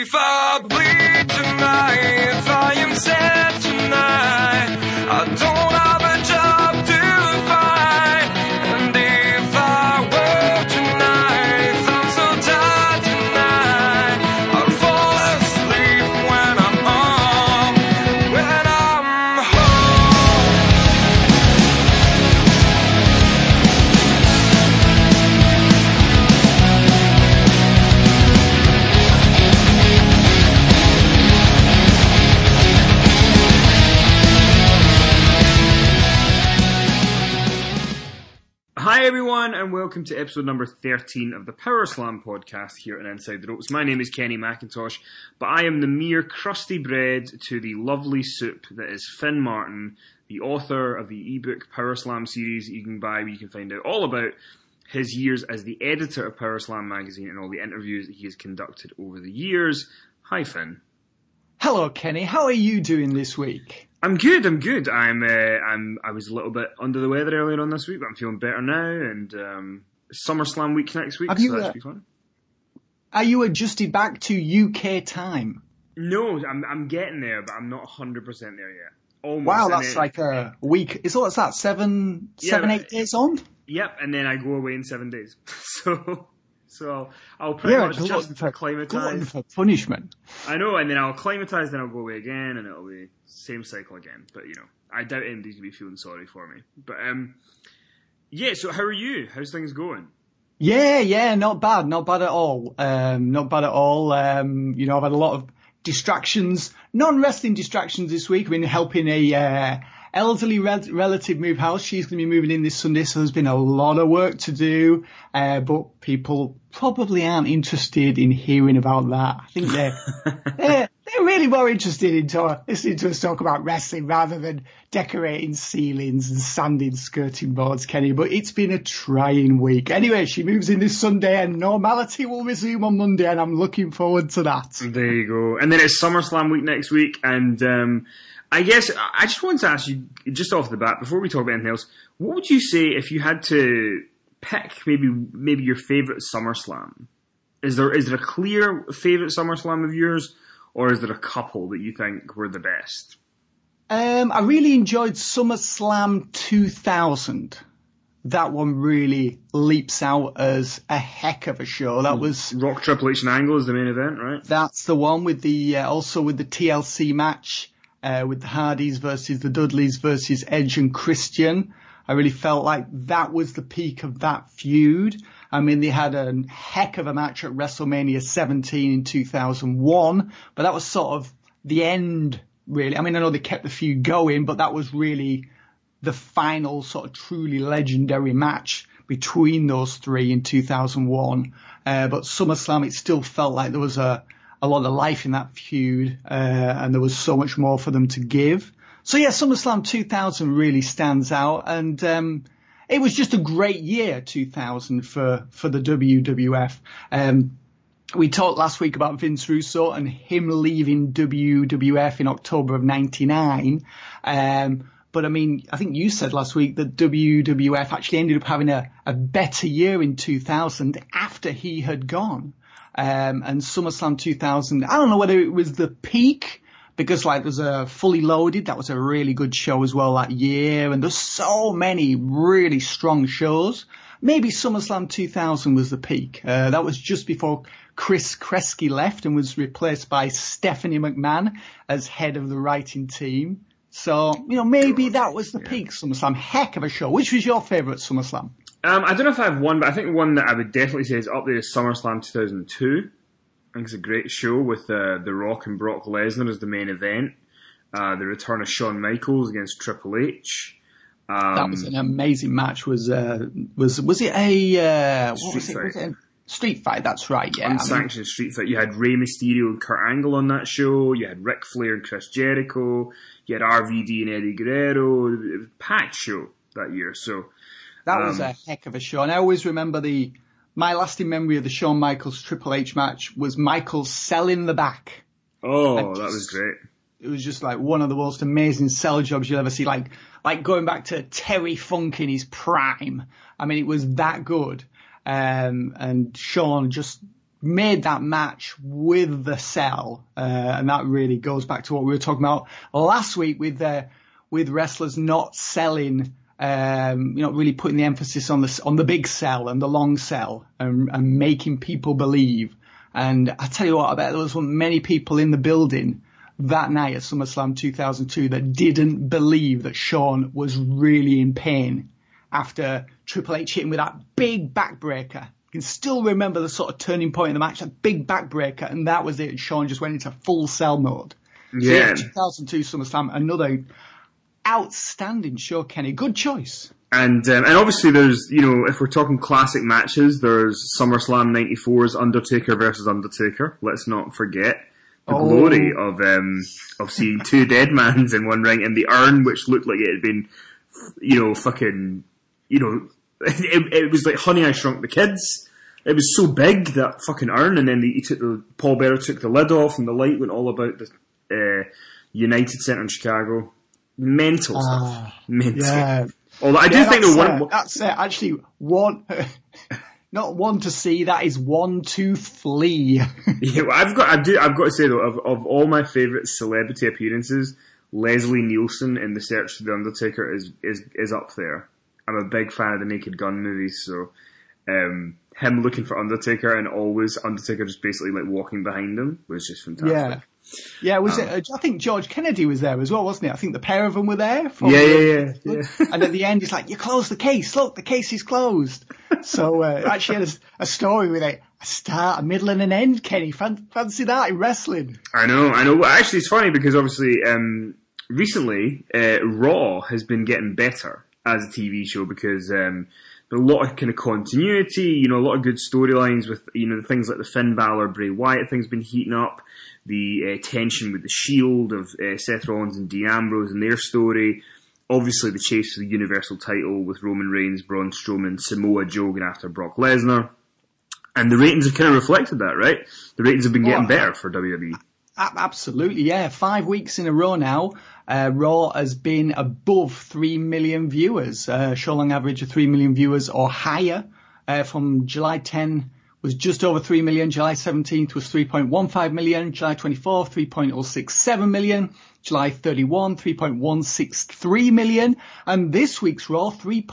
if I bleed tonight, if I am sad tonight, I don't have a job to find. And if I work tonight, if I'm so tired tonight, I'll fall asleep when I'm home, when I'm home. Hi everyone, and welcome to episode number 13 of the Power Slam podcast here at Inside the Ropes. My name is Kenny McIntosh, but I am the mere crusty bread to the lovely soup that is Finn Martin, the author of the ebook Power Slam series that you can buy, where you can find out all about his years as the editor of Power Slam magazine and all the interviews that he has conducted over the years. Hi Finn. Hello, Kenny. How are you doing this week? I'm good. I was a little bit under the weather earlier on this week, but I'm feeling better now. And SummerSlam week next week, so that should be fun. Are you adjusted back to UK time? No, I'm getting there, but I'm not 100% there yet. Almost. Wow, that's like a week. What's that? 8 days on? Yep, and then I go away in 7 days. So I'll pretty much just acclimatise. For punishment. I know, and then I'll acclimatise, then I'll go away again, and it'll be same cycle again. But I doubt anybody's gonna be feeling sorry for me. But yeah. So how are you? How's things going? Yeah, not bad at all. I've had a lot of distractions, non-wrestling distractions this week. I've been helping a elderly relative move house. She's going to be moving in this Sunday, so there's been a lot of work to do. But people probably aren't interested in hearing about that. I think they're really more interested in listening to us talk about wrestling rather than decorating ceilings and sanding skirting boards, Kenny. But it's been a trying week. Anyway, she moves in this Sunday and normality will resume on Monday, and I'm looking forward to that. There you go. And then it's SummerSlam week next week, and I guess I just wanted to ask you, just off the bat, before we talk about anything else, what would you say if you had to pick maybe your favourite SummerSlam? Is there a clear favourite SummerSlam of yours, or is there a couple that you think were the best? I really enjoyed SummerSlam 2000. That one really leaps out as a heck of a show. That was Rock, Triple H and Angle is the main event, right? That's the one with the also with the TLC match. With the Hardys versus the Dudleys versus Edge and Christian. I really felt like that was the peak of that feud. I mean, they had a heck of a match at WrestleMania 17 in 2001, but that was sort of the end, really. I mean, I know they kept the feud going, but that was really the final sort of truly legendary match between those three in 2001. But SummerSlam, it still felt like there was a lot of life in that feud, and there was so much more for them to give. So yeah, SummerSlam 2000 really stands out, and it was just a great year, 2000 for the WWF. We talked last week about Vince Russo and him leaving WWF in October of 99. But I mean, I think you said last week that WWF actually ended up having a better year in 2000 after he had gone. And SummerSlam 2000, I don't know whether it was the peak, because there's a Fully Loaded, that was a really good show as well that year, and there's so many really strong shows. Maybe SummerSlam 2000 was the peak. That was just before Chris Kresge left and was replaced by Stephanie McMahon as head of the writing team. So, maybe that was the peak SummerSlam. Heck of a show. Which was your favourite SummerSlam? I don't know if I have one, but I think one that I would definitely say is up there is SummerSlam 2002. I think it's a great show with The Rock and Brock Lesnar as the main event. The return of Shawn Michaels against Triple H. That was an amazing match. Was it a street fight? That's right. Yeah, unsanctioned street fight. You had Rey Mysterio and Kurt Angle on that show. You had Ric Flair and Chris Jericho. You had RVD and Eddie Guerrero. It was a packed show that year. So that was a heck of a show, and I always remember my lasting memory of the Shawn Michaels Triple H match was Michaels selling the back. Oh, that was great. It was just like one of the most amazing sell jobs you'll ever see. Like going back to Terry Funk in his prime. I mean, it was that good. And Shawn just made that match with the sell, and that really goes back to what we were talking about last week with wrestlers not selling, really putting the emphasis on the big sell and the long sell and making people believe. And I tell you what, I bet there wasn't many people in the building that night at SummerSlam 2002 that didn't believe that Shawn was really in pain after Triple H hit him with that big backbreaker. You can still remember the sort of turning point in the match, that big backbreaker, and that was it. Shawn just went into full sell mode. Yeah. So 2002 SummerSlam, another outstanding show, Kenny. Good choice. And obviously there's, if we're talking classic matches, there's SummerSlam 94's Undertaker versus Undertaker. Let's not forget the glory of seeing two dead mans in one ring, and the urn, which looked like it had been, it was like Honey, I Shrunk the Kids. It was so big, that fucking urn, and then Paul Bearer took the lid off, and the light went all about the United Center in Chicago. Mental stuff. Mental. Yeah. Although I do think that's actually one, not one to see. That is one to flee. Yeah, well, I've got to say though, of all my favourite celebrity appearances, Leslie Nielsen in The Search for the Undertaker is up there. I'm a big fan of the Naked Gun movies, so him looking for Undertaker and always Undertaker just basically like walking behind him was just fantastic. Yeah, was it? I think George Kennedy was there as well, wasn't he? I think the pair of them were there. Yeah. And at the end, he's like, "You closed the case. Look, the case is closed." So actually had a story with a start, a middle, and an end. Kenny, fancy that in wrestling? I know. Well, actually, it's funny because obviously recently Raw has been getting better as a TV show because there's a lot of kind of continuity, a lot of good storylines with, the things like the Finn Balor, Bray Wyatt thing's been heating up, the tension with the Shield of Seth Rollins and Dean Ambrose and their story, obviously the chase for the Universal title with Roman Reigns, Braun Strowman, Samoa Joe going after Brock Lesnar, and the ratings have kind of reflected that, right? The ratings have been getting better for WWE. Absolutely, yeah. 5 weeks in a row now, Raw has been above 3 million viewers. Show long average of 3 million viewers or higher. From July 10 was just over 3 million. July 17th was 3.15 million. July 24th, 3.067 million. July 31, 3.163 million. And this week's Raw,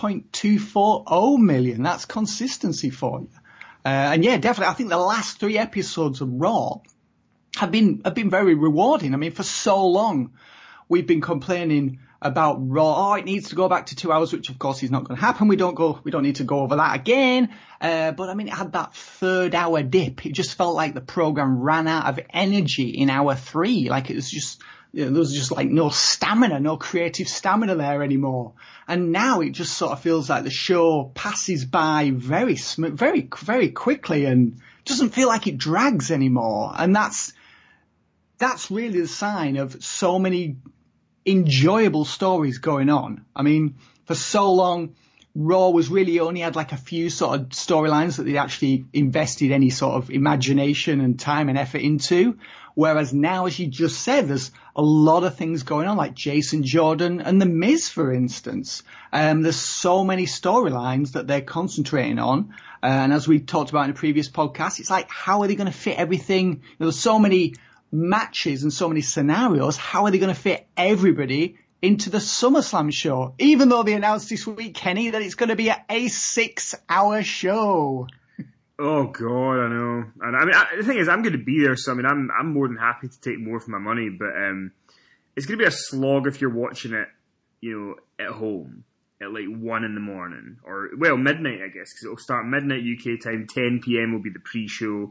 3.240 million. That's consistency for you. And yeah, definitely. I think the last 3 episodes of Raw have been very rewarding. I mean, for so long, we've been complaining about Raw. Oh, it needs to go back to 2 hours, which of course is not going to happen. We don't need to go over that again. But I mean, it had that 3rd hour dip. It just felt like the program ran out of energy in hour 3. Like it was just, there was just like no stamina, no creative stamina there anymore. And now it just sort of feels like the show passes by very quickly and doesn't feel like it drags anymore. And that's really the sign of so many enjoyable stories going on. I mean, for so long, Raw was really only had like a few sort of storylines that they actually invested any sort of imagination and time and effort into. Whereas now, as you just said, there's a lot of things going on, like Jason Jordan and The Miz, for instance. There's so many storylines that they're concentrating on. And as we talked about in a previous podcast, it's like, how are they going to fit everything? There's so many matches and so many scenarios. How are they going to fit everybody into the SummerSlam show? Even though they announced this week, Kenny, that it's going to be a 6-hour show. Oh God, I know. And I mean, the thing is, I'm going to be there, so I mean, I'm more than happy to take more for my money. But it's going to be a slog if you're watching it, at home at like 1 a.m. or midnight, I guess, because it'll start midnight UK time. 10 p.m. will be the pre-show.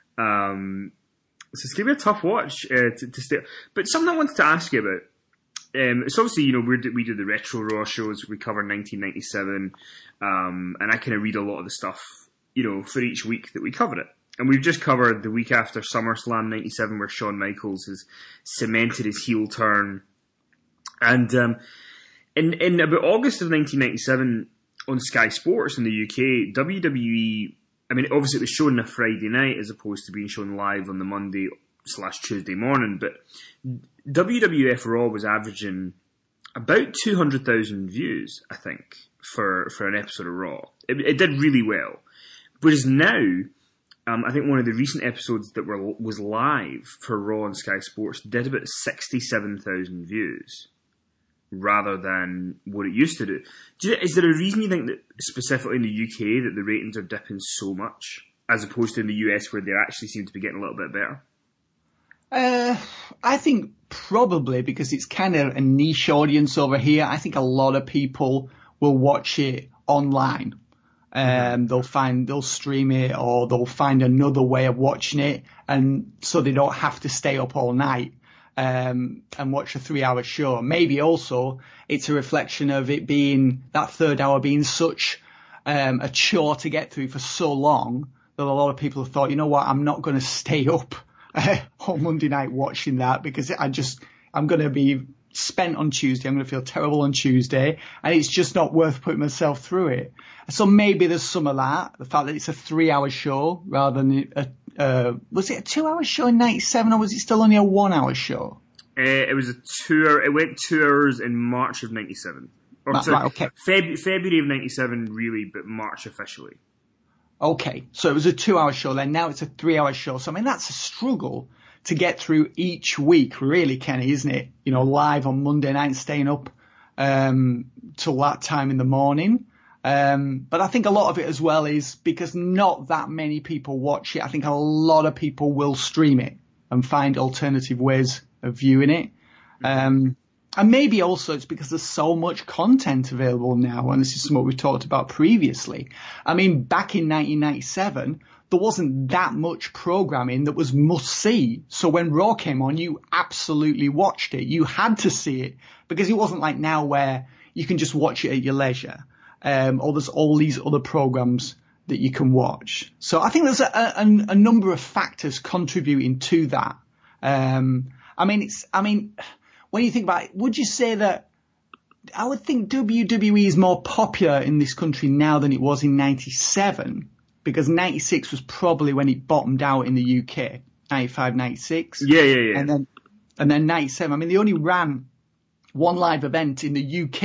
So it's going to be a tough watch to stay. But something I wanted to ask you about. It's obviously, we do the retro Raw shows. We cover 1997, and I kind of read a lot of the stuff, for each week that we cover it. And we've just covered the week after SummerSlam 97, where Shawn Michaels has cemented his heel turn. And in about August of 1997, on Sky Sports in the UK, WWE, I mean, obviously it was shown on a Friday night as opposed to being shown live on the Monday/Tuesday morning, but WWF Raw was averaging about 200,000 views, I think, for an episode of Raw. It did really well. Whereas now, I think one of the recent episodes that was live for Raw on Sky Sports did about 67,000 views, rather than what it used to do. Is there a reason you think that specifically in the UK that the ratings are dipping so much, as opposed to in the US where they actually seem to be getting a little bit better? I think probably because it's kind of a niche audience over here. I think a lot of people will watch it online. They'll stream it, or they'll find another way of watching it, and so they don't have to stay up all night and watch a 3-hour show. Maybe also it's a reflection of it being, that third hour being such a chore to get through for so long that a lot of people have thought, you know what, I'm not going to stay up on Monday night watching that, because I'm going to be spent on Tuesday. I'm going to feel terrible on Tuesday, and it's just not worth putting myself through it. So maybe there's some of that, the fact that it's a 3-hour show rather than was it a 2-hour show in 97, or was it still only a 1-hour show? It was a 2-hour. It went 2 hours in March of 97. Right, okay. February of 97, really, but March officially. Okay, so it was a 2-hour show then. Now it's a 3-hour show. So, I mean, that's a struggle to get through each week, really, Kenny, isn't it? You know, live on Monday night and staying up till that time in the morning. But I think a lot of it as well is because not that many people watch it. I think a lot of people will stream it and find alternative ways of viewing it. And maybe also it's because there's so much content available now, and this is what we talked about previously. I mean, back in 1997, there wasn't that much programming that was must-see. So when Raw came on, you absolutely watched it. You had to see it, because it wasn't like now where you can just watch it at your leisure. Or there's all these other programs that you can watch. So I think there's a number of factors contributing to that. When you think about it, would you say that, I would think WWE is more popular in this country now than it was in 97, because 96 was probably when it bottomed out in the UK, 95, 96. Yeah. And then 97. I mean, they only ran one live event in the UK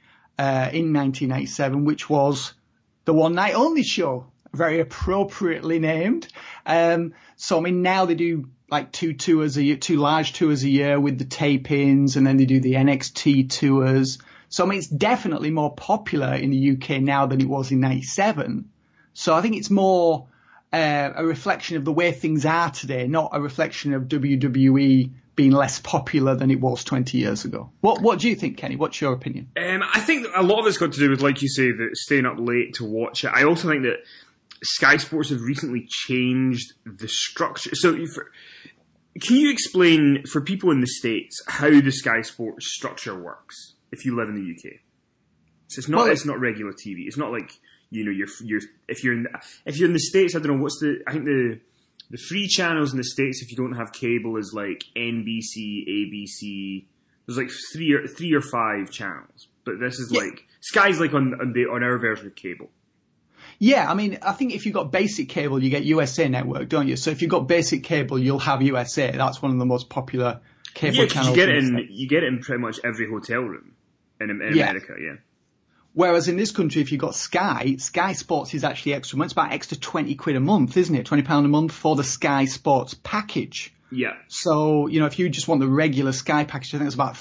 in 1997, which was the One Night Only show, very appropriately named. So, I mean, now they do like two large tours a year with the tape-ins, and then they do the NXT tours. So, I mean, it's definitely more popular in the UK now than it was in 97. So I think it's more a reflection of the way things are today, not a reflection of WWE being less popular than it was 20 years ago. What do you think, Kenny? What's your opinion? I think a lot of it's got to do with, like you say, that staying up late to watch it. I also think that Sky Sports have recently changed the structure. So can you explain for people in the States how the Sky Sports structure works if you live in the UK? So it's not regular TV. It's not like, you know, if you're in the States, I don't know, I think the free channels in the States, if you don't have cable, is like NBC, ABC. There's like three or five channels, but this is like Sky's like on our version of cable. Yeah, I mean, I think if you've got basic cable, you get USA Network, don't you? So if you've got basic cable, you'll have USA. That's one of the most popular cable channels. You get it in pretty much every hotel room in America. Yeah. Whereas in this country, if you've got Sky Sports is actually extra money. It's about extra £20 a month, isn't it? £20 a month for the Sky Sports package. Yeah. So, you know, if you just want the regular Sky package, I think it's about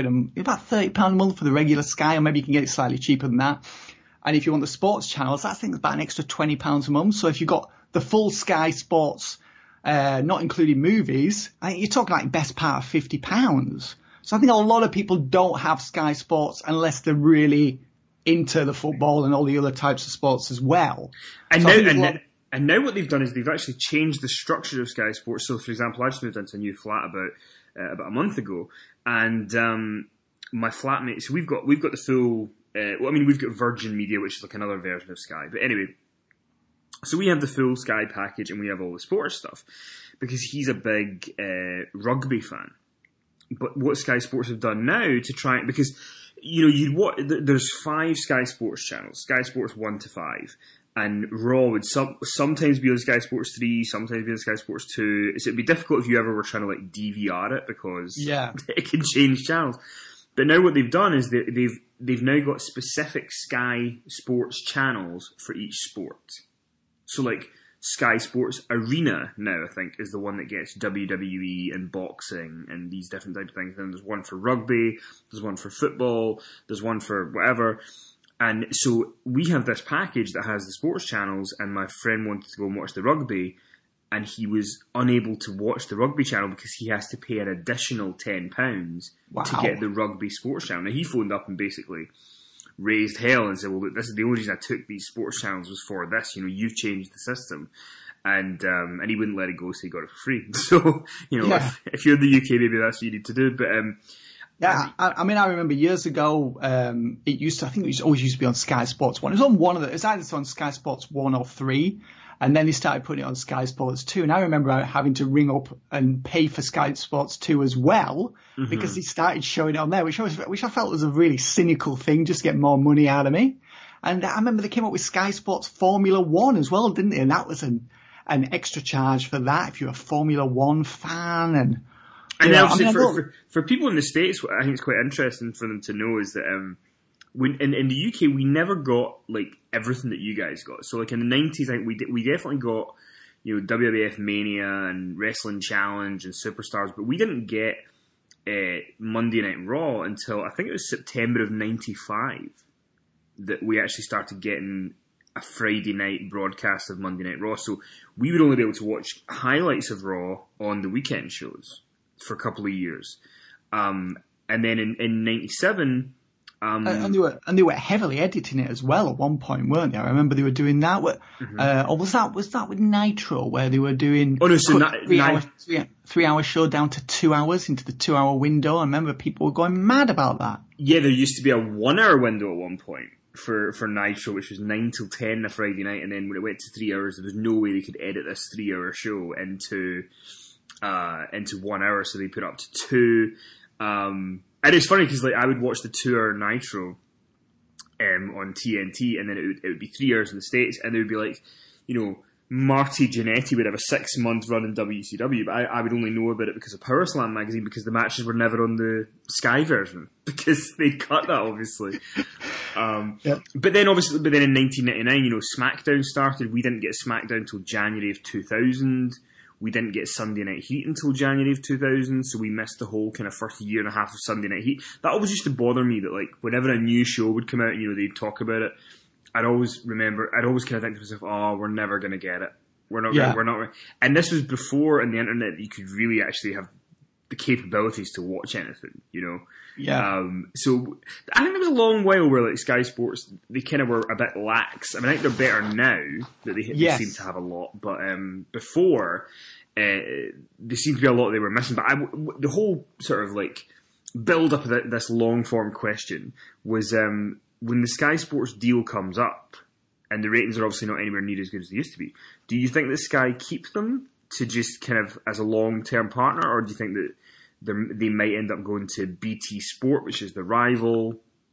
£30 a month for the regular Sky, or maybe you can get it slightly cheaper than that. And if you want the sports channels, I think it's about an extra £20 a month. So if you've got the full Sky Sports, not including movies, I think you're talking like best part of £50. So I think a lot of people don't have Sky Sports unless they're really into the football and all the other types of sports as well. And now what they've done is they've actually changed the structure of Sky Sports. So, for example, I just moved into a new flat about a month ago, and my flatmate. So we've got the full. We've got Virgin Media, which is like another version of Sky. But anyway, so we have the full Sky package, and we have all the sports stuff because he's a big rugby fan. But what Sky Sports have done now to try, because there's 5 Sky Sports channels, Sky Sports 1 to 5, and Raw would sometimes be on Sky Sports 3, sometimes be on Sky Sports 2. So it'd be difficult if you ever were trying to like DVR it, because it can change channels. But now what they've done is they've now got specific Sky Sports channels for each sport. So like Sky Sports Arena now, I think, is the one that gets WWE and boxing and these different types of things. And there's one for rugby, there's one for football, there's one for whatever. And so we have this package that has the sports channels, and my friend wanted to go and watch the rugby, and he was unable to watch the rugby channel because he has to pay an additional £10 to get the rugby sports channel. Now, he phoned up and basically raised hell and said, well, look, this is the only reason I took these sports channels was for this. You've changed the system. And he wouldn't let it go, so he got it for free. So, if you're in the UK, maybe that's what you need to do. But yeah, I mean, I remember years ago, it always used to be on Sky Sports 1. It was on one of the, it's either on Sky Sports 1 or 3. And then they started putting it on Sky Sports 2. And I remember having to ring up and pay for Sky Sports 2 as well, because they started showing it on there, which I felt was a really cynical thing, just to get more money out of me. And I remember they came up with Sky Sports Formula 1 as well, didn't they? And that was an extra charge for that if you're a Formula 1 fan. And for people in the States, what I think it's quite interesting for them to know is that in the UK, we never got like everything that you guys got. So like in the 90s, I think we definitely got, WWF Mania and Wrestling Challenge and Superstars, but we didn't get Monday Night Raw until I think it was September of 95 that we actually started getting a Friday night broadcast of Monday Night Raw. So we would only be able to watch highlights of Raw on the weekend shows for a couple of years. And then in 97... and they were heavily editing it as well at one point, weren't they? I remember they were doing that. Or was that with Nitro where they were doing 3-hour show down to 2 hours into the 2-hour window? I remember people were going mad about that. Yeah, there used to be a 1-hour window at one point for Nitro, which was 9 till 10 a Friday night, and then when it went to 3 hours, there was no way they could edit this 3-hour show into 1 hour, so they put it up to 2. And it's funny because I would watch the 2-hour Nitro on TNT, and then it would be 3 hours in the States, and there would be Marty Jannetty would have a 6-month run in WCW, but I would only know about it because of Power Slam magazine, because the matches were never on the Sky version because they cut that, obviously. But then in 1999, SmackDown started. We didn't get SmackDown until January of 2000. We didn't get Sunday Night Heat until January of 2000, so we missed the whole kind of first year and a half of Sunday Night Heat. That always used to bother me that, whenever a new show would come out and, they'd talk about it, I'd always kind of think to myself, oh, we're never going to get it. We're not. And this was before on the internet you could really actually have the capabilities to watch anything, Yeah. So I think there was a long while where Sky Sports, they kind of were a bit lax. I mean, I think they're better now that they seem to have a lot, but before there seemed to be a lot they were missing. But the whole sort of build up of this long form question was when the Sky Sports deal comes up, and the ratings are obviously not anywhere near as good as they used to be. Do you think that Sky keep them to just kind of as a long-term partner, or do you think that they might end up going to BT Sport, which is the rival?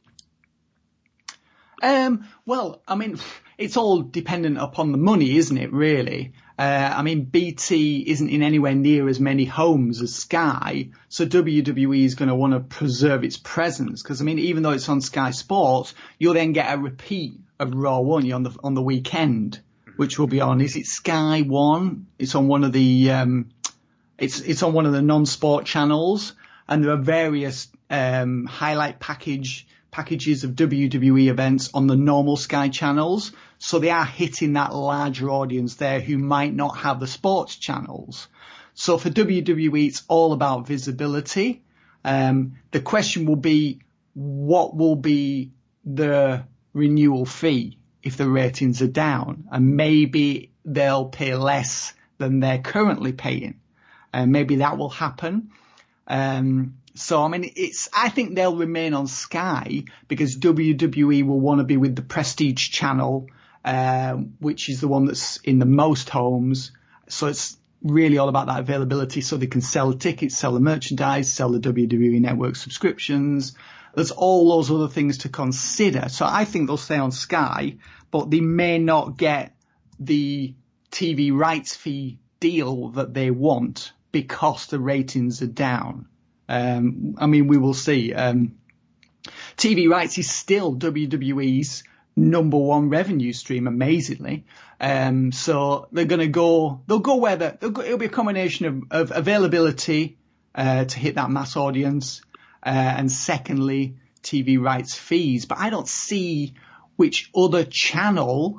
Well, I mean, it's all dependent upon the money, isn't it, really? I mean, BT isn't in anywhere near as many homes as Sky, so WWE is going to want to preserve its presence, because, I mean, even though it's on Sky Sports, you'll then get a repeat of Raw, won't you, on the weekend, which will be on, is it Sky One? It's on one of the, it's on one of the non-sport channels, and there are various highlight packages of WWE events on the normal Sky channels, so they are hitting that larger audience there who might not have the sports channels. So for WWE, it's all about visibility. The question will be, what will be the renewal fee if the ratings are down? And maybe they'll pay less than they're currently paying. And maybe that will happen. So, I mean, I think they'll remain on Sky because WWE will want to be with the Prestige channel, which is the one that's in the most homes. So it's really all about that availability, so they can sell the tickets, sell the merchandise, sell the WWE Network subscriptions. There's all those other things to consider. So I think they'll stay on Sky, but they may not get the TV rights fee deal that they want because the ratings are down. I mean, we will see. TV rights is still WWE's number one revenue stream, amazingly. So they'll go where it'll be a combination of availability, to hit that mass audience, and secondly, TV rights fees. But I don't see which other channel,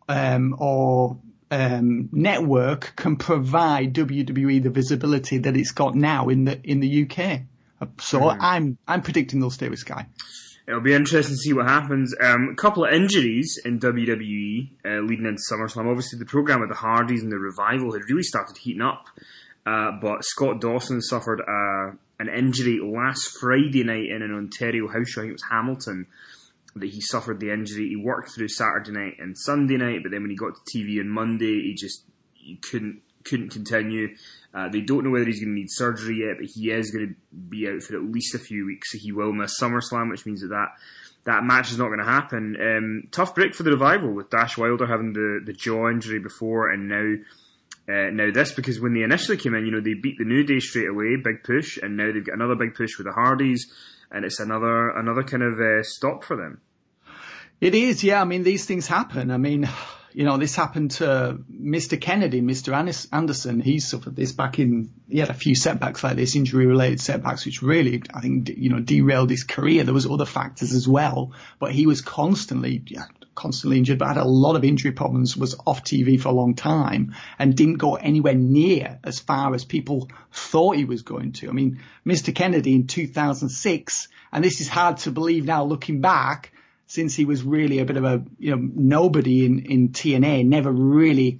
or network can provide WWE the visibility that it's got now in the UK. So I'm predicting they'll stay with Sky. It'll be interesting to see what happens. A couple of injuries in WWE leading into SummerSlam. Obviously, the program with the Hardys and the Revival had really started heating up. But Scott Dawson suffered an injury last Friday night in an Ontario house show. I think it was Hamilton that he suffered the injury. He worked through Saturday night and Sunday night, but then when he got to TV on Monday, he couldn't continue. They don't know whether he's going to need surgery yet, but he is going to be out for at least a few weeks, so he will miss SummerSlam, which means that match is not going to happen. Tough break for the Revival, with Dash Wilder having the jaw injury before, and now this, because when they initially came in, they beat the New Day straight away, big push, and now they've got another big push with the Hardys, and it's another kind of stop for them. It is, yeah. I mean, these things happen. I mean, this happened to Mr. Kennedy, Mr. Anderson. He suffered this he had a few setbacks like this, injury-related setbacks, which really, I think, derailed his career. There was other factors as well, but he was constantly injured, but had a lot of injury problems, was off TV for a long time, and didn't go anywhere near as far as people thought he was going to. I mean, Mr. Kennedy in 2006, and this is hard to believe now looking back, since he was really a bit of a nobody in TNA, never really.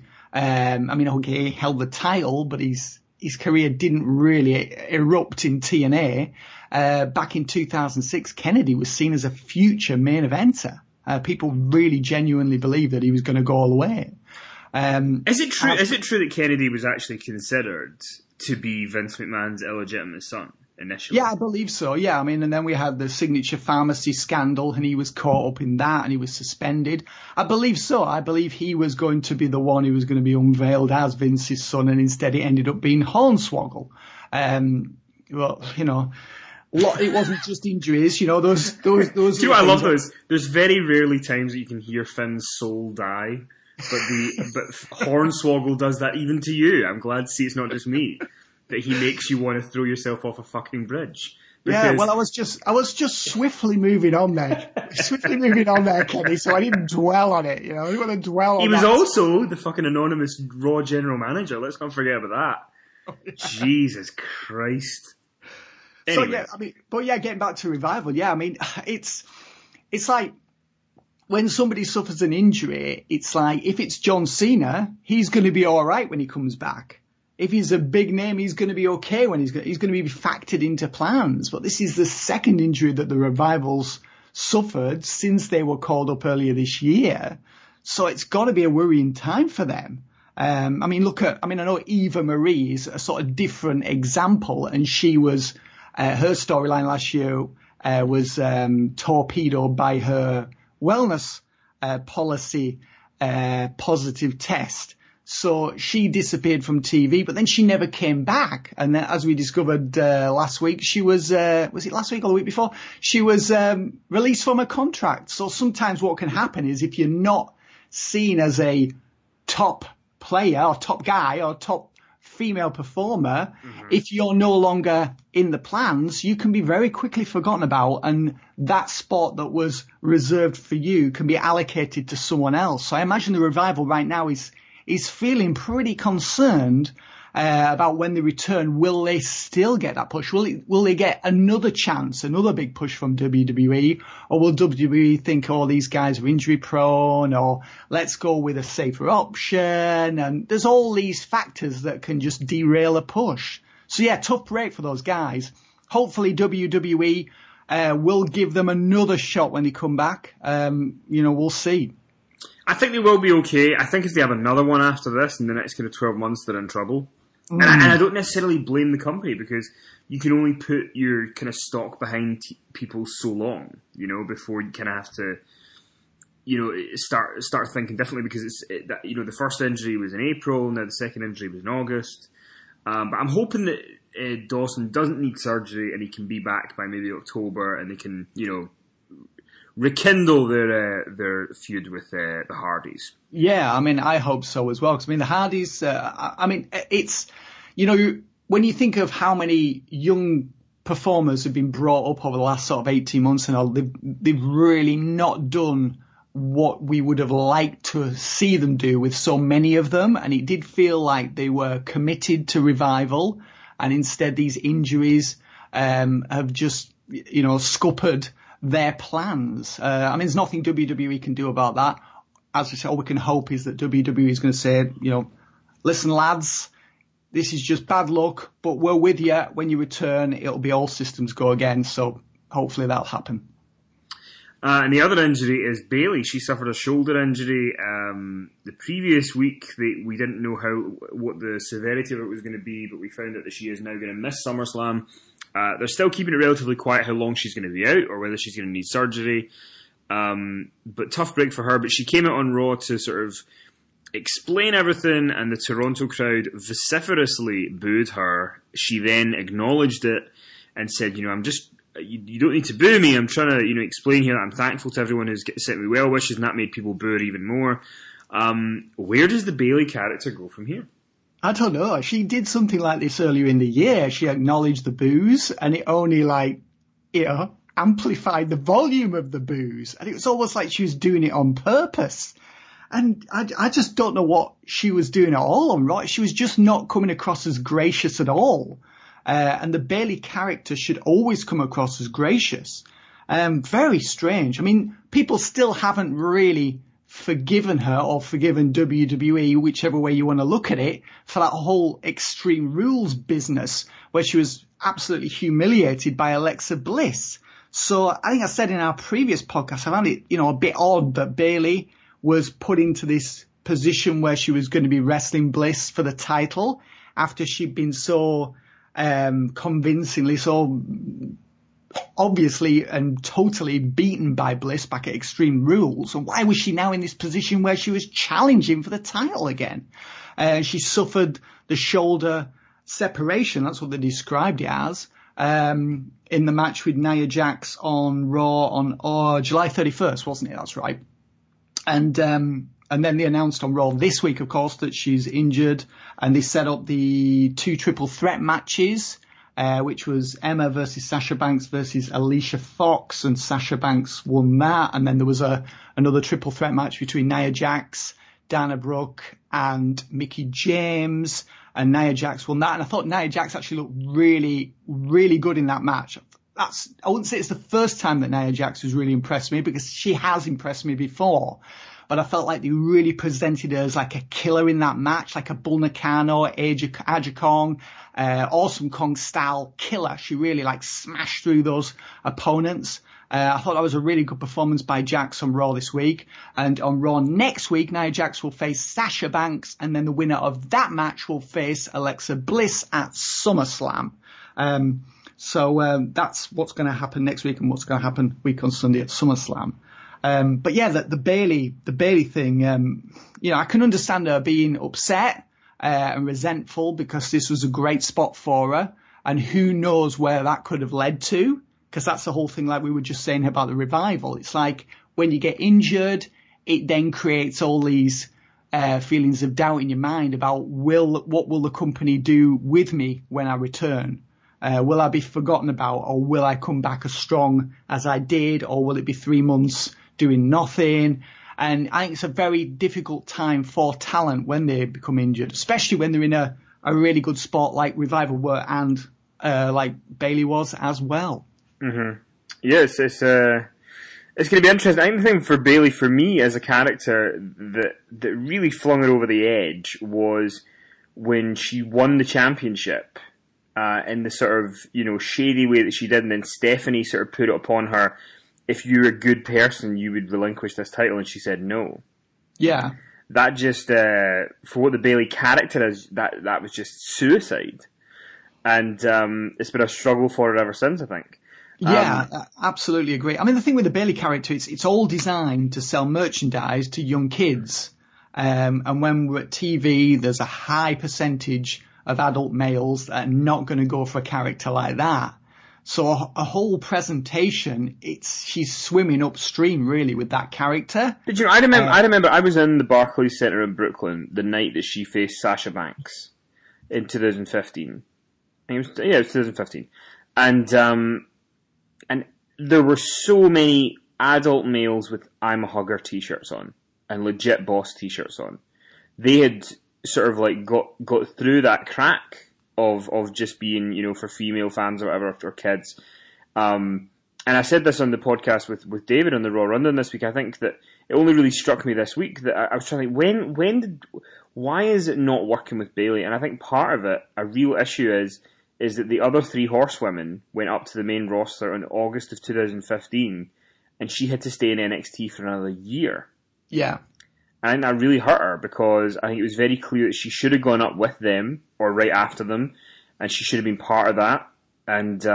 He held the title, but his career didn't really erupt in TNA. Back in 2006, Kennedy was seen as a future main eventer. People really genuinely believed that he was going to go all the way. Is it true that Kennedy was actually considered to be Vince McMahon's illegitimate son initially? Yeah, I believe so. Yeah, I mean, and then we had the Signature Pharmacy scandal, and he was caught up in that, and he was suspended. I believe so. I believe he was going to be the one who was going to be unveiled as Vince's son, and instead it ended up being Hornswoggle. It wasn't just injuries, those. Do you know what I love those? There's very rarely times that you can hear Finn's soul die, but Hornswoggle does that even to you. I'm glad to see it's not just me. That he makes you want to throw yourself off a fucking bridge. Yeah, well, I was just swiftly moving on there. Kenny, so I didn't dwell on it, I didn't want to dwell on it. He was also the fucking anonymous Raw general manager. Let's not forget about that. Oh, yeah. Jesus Christ. Anyway. So, getting back to Revival, yeah, I mean, it's like, when somebody suffers an injury, it's like, if it's John Cena, he's going to be alright when he comes back. If he's a big name, he's going to be okay when he's going to be factored into plans. But this is the second injury that the Revivals suffered since they were called up earlier this year. So it's got to be a worrying time for them. I know Eva Marie is a sort of different example, and she was, her storyline last year was torpedoed by her wellness policy positive test. So she disappeared from TV, but then she never came back. And as we discovered last week, she was it last week or the week before? She was released from her contract. So sometimes what can happen is, if you're not seen as a top player or top guy or top female performer, if you're no longer in the plans, you can be very quickly forgotten about, and that spot that was reserved for you can be allocated to someone else. So I imagine the Revival right now is feeling pretty concerned about when they return. Will they still get that push? Will they get another chance, another big push from WWE? Or will WWE think, these guys are injury prone, or let's go with a safer option? And there's all these factors that can just derail a push. So yeah, tough break for those guys. Hopefully WWE will give them another shot when they come back. We'll see. I think they will be okay. I think if they have another one after this in the next kind of 12 months, they're in trouble. And I don't necessarily blame the company, because you can only put your kind of stock behind people so long, before you kind of have to, start thinking differently, because the first injury was in April, now the second injury was in August. But I'm hoping that Dawson doesn't need surgery and he can be back by maybe October, and they can, rekindle their feud with the Hardys. Yeah, I mean, I hope so as well. Because I mean, the Hardys. I mean, it's, you know, when you think of how many young performers have been brought up over the last sort of 18 months and all, they've really not done what we would have liked to see them do with so many of them. And it did feel like they were committed to Revival, and instead these injuries have just, you know, scuppered their plans. I mean, there's nothing WWE can do about that. As we said, all we can hope is that WWE is going to say, you know, listen, lads, this is just bad luck, but we're with you. When you return, it'll be all systems go again. So hopefully that'll happen. And the other injury is Bayley. She suffered a shoulder injury the previous week. We didn't know what the severity of it was going to be, but we found out that she is now going to miss SummerSlam. They're still keeping it relatively quiet how long she's going to be out or whether she's going to need surgery. But tough break for her. But she came out on Raw to sort of explain everything, and the Toronto crowd vociferously booed her. She then acknowledged it and said, you know, you don't need to boo me. I'm trying to, you know, explain here that I'm thankful to everyone who's sent me well wishes, and that made people boo her even more. Where does the Bayley character go from here? I don't know. She did something like this earlier in the year. She acknowledged the boos, and it only, like, you know, amplified the volume of the boos. And it was almost like she was doing it on purpose. And I just don't know what she was doing at all on Raw. She was just not coming across as gracious at all. And the Bayley character should always come across as gracious. Very strange. I mean, people still haven't really forgiven her or forgiven WWE, whichever way you want to look at it, for that whole Extreme Rules business where she was absolutely humiliated by Alexa Bliss. So I think I said in our previous podcast, I found it, you know, a bit odd that Bayley was put into this position where she was going to be wrestling Bliss for the title after she'd been so convincingly, so obviously and totally beaten by Bliss back at Extreme Rules. And why was she now in this position where she was challenging for the title again? She suffered the shoulder separation, that's what they described it as, in the match with Nia Jax on Raw on July 31st, wasn't it? That's right. And then they announced on Raw this week, of course, that she's injured, and they set up the 2 triple threat matches, which was Emma versus Sasha Banks versus Alicia Fox, and Sasha Banks won that. And then there was another triple threat match between Nia Jax, Dana Brooke, and Mickie James, and Nia Jax won that. And I thought Nia Jax actually looked really, really good in that match. I wouldn't say it's the first time that Nia Jax has really impressed me, because she has impressed me before. But I felt like they really presented her as like a killer in that match, like a Bull Nakano, Aja Kong, Awesome Kong style killer. She really like smashed through those opponents. I thought that was a really good performance by Jax on Raw this week. And on Raw next week, Nia Jax will face Sasha Banks, and then the winner of that match will face Alexa Bliss at SummerSlam. So that's what's going to happen next week and what's going to happen week on Sunday at SummerSlam. But yeah, the Bayley thing, you know, I can understand her being upset and resentful, because this was a great spot for her, and who knows where that could have led to, because that's the whole thing, like we were just saying about the Revival. It's like when you get injured, it then creates all these feelings of doubt in your mind about what will the company do with me when I return? Will I be forgotten about, or will I come back as strong as I did, or will it be 3 months doing nothing? And I think it's a very difficult time for talent when they become injured, especially when they're in a really good spot like Revival were, and like Bayley was as well. Mm-hmm. Yes, it's going to be interesting. I think the thing for Bayley, for me as a character, that really flung her over the edge was when she won the championship. In the sort of, you know, shady way that she did, and then Stephanie sort of put it upon her, if you're a good person, you would relinquish this title, and she said no. Yeah. That just, for what the Bayley character is, that was just suicide. And it's been a struggle for her ever since, I think. Yeah, absolutely agree. I mean, the thing with the Bayley character, it's all designed to sell merchandise to young kids. And when we're at TV, there's a high percentage of adult males that are not going to go for a character like that. So a whole presentation, she's swimming upstream really with that character. Did you? I remember I was in the Barclays Centre in Brooklyn the night that she faced Sasha Banks in 2015. It was 2015, and there were so many adult males with "I'm a Hugger" t-shirts on and legit boss t-shirts on. They had sort of like got through that crack of just being, you know, for female fans or whatever, or kids. And I said this on the podcast with David on the Raw Rundown this week. I think that it only really struck me this week that I was trying to think, why is it not working with Bayley? And I think part of it, a real issue is that the other 3 horsewomen went up to the main roster in August of 2015, and she had to stay in NXT for another year. Yeah. And that really hurt her, because I think it was very clear that she should have gone up with them or right after them, and she should have been part of that. And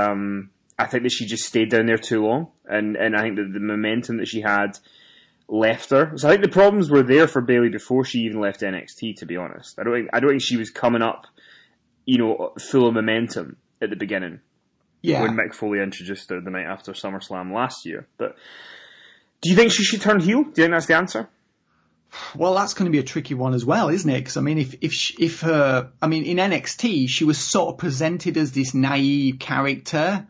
I think that she just stayed down there too long, and I think that the momentum that she had left her. So I think the problems were there for Bayley before she even left NXT, to be honest. I don't think she was coming up, you know, full of momentum at the beginning. Yeah. When Mick Foley introduced her the night after SummerSlam last year. But do you think she should turn heel? Do you think that's the answer? Well, that's going to be a tricky one as well, isn't it? Because I mean, if her, I mean, in NXT, she was sort of presented as this naive character.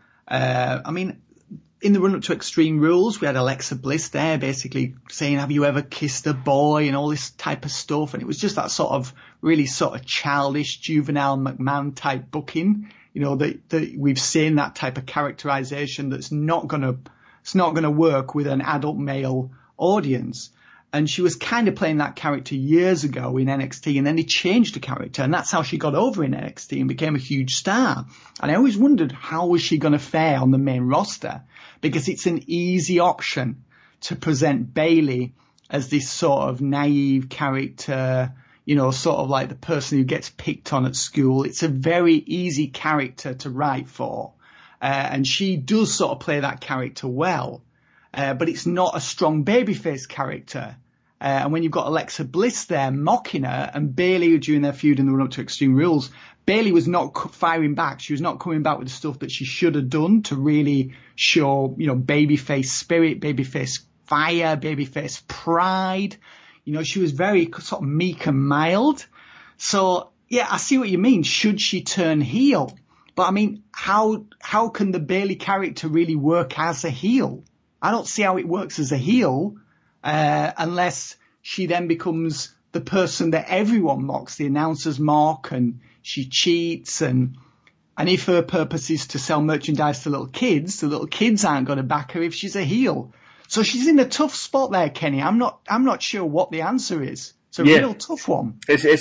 I mean, in the run-up to Extreme Rules, we had Alexa Bliss there basically saying, have you ever kissed a boy, and all this type of stuff. And it was just that sort of really sort of childish, juvenile McMahon type booking, you know, that we've seen that type of characterization that's not going to work with an adult male audience. And she was kind of playing that character years ago in NXT, and then they changed the character, and that's how she got over in NXT and became a huge star. And I always wondered, how was she going to fare on the main roster? Because it's an easy option to present Bayley as this sort of naive character, you know, sort of like the person who gets picked on at school. It's a very easy character to write for. And she does sort of play that character well. But it's not a strong babyface character. And when you've got Alexa Bliss there mocking her, and Bayley during their feud in the run-up to Extreme Rules, Bayley was not firing back. She was not coming back with the stuff that she should have done to really show, you know, babyface spirit, babyface fire, babyface pride. You know, she was very sort of meek and mild. So, yeah, I see what you mean. Should she turn heel? But, I mean, how can the Bayley character really work as a heel? I don't see how it works as a heel unless she then becomes the person that everyone mocks, the announcers mock, and she cheats. And if her purpose is to sell merchandise to little kids, the little kids aren't going to back her if she's a heel. So she's in a tough spot there, Kenny. I'm not sure what the answer is. It's a real tough one.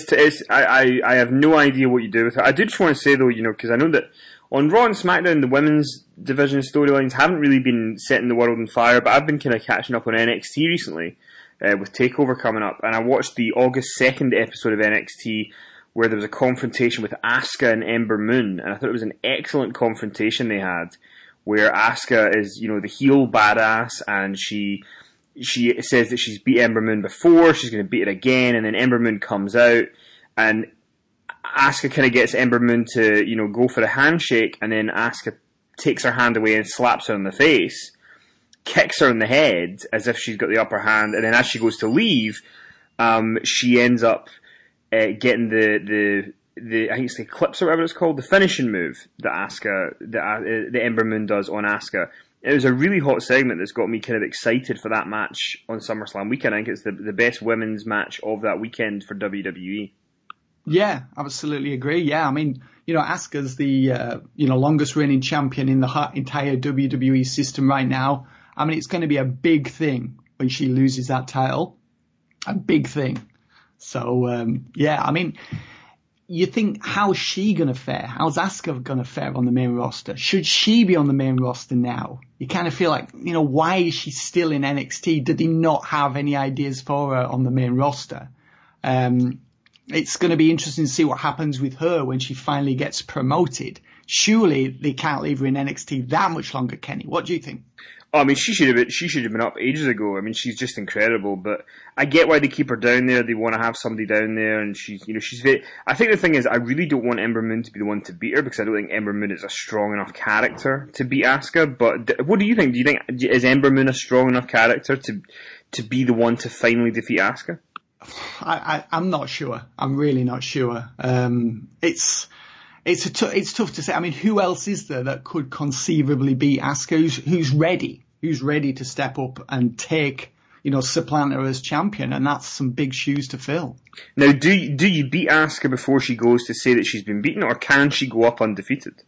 I have no idea what you do with it. I do just want to say though, you know, because I know that on Raw and SmackDown, the women's division storylines haven't really been setting the world on fire, but I've been kind of catching up on NXT recently, with TakeOver coming up, and I watched the August 2nd episode of NXT where there was a confrontation with Asuka and Ember Moon, and I thought it was an excellent confrontation they had, where Asuka is, you know, the heel badass, and she says that she's beat Ember Moon before, she's going to beat it again, and then Ember Moon comes out, and Asuka kind of gets Ember Moon to, you know, go for a handshake, and then Asuka takes her hand away and slaps her in the face, kicks her in the head as if she's got the upper hand, and then as she goes to leave, she ends up getting the I think it's the Eclipse or whatever it's called, the finishing move that the Ember Moon does on Asuka. It was a really hot segment that's got me kind of excited for that match on SummerSlam weekend. I think it's the best women's match of that weekend for WWE. Yeah, absolutely agree. Yeah, I mean, you know, Asuka's the longest reigning champion in the entire WWE system right now. I mean, it's going to be a big thing when she loses that title. A big thing. So, yeah, I mean, you think, how's she going to fare? How's Asuka going to fare on the main roster? Should she be on the main roster now? You kind of feel like, you know, why is she still in NXT? Did they not have any ideas for her on the main roster? It's going to be interesting to see what happens with her when she finally gets promoted. Surely they can't leave her in NXT that much longer, Kenny. What do you think? Oh, I mean, she should have been up ages ago. I mean, she's just incredible. But I get why they keep her down there. They want to have somebody down there, and she's very. I think the thing is, I really don't want Ember Moon to be the one to beat her because I don't think Ember Moon is a strong enough character to beat Asuka. But what do you think? Do you think is Ember Moon a strong enough character to be the one to finally defeat Asuka? I'm not sure. I'm really not sure. It's tough to say. I mean, who else is there that could conceivably beat Asuka? Who's ready to step up and take, supplant her as champion? And that's some big shoes to fill. Now, do you beat Asuka before she goes to say that she's been beaten, or can she go up undefeated?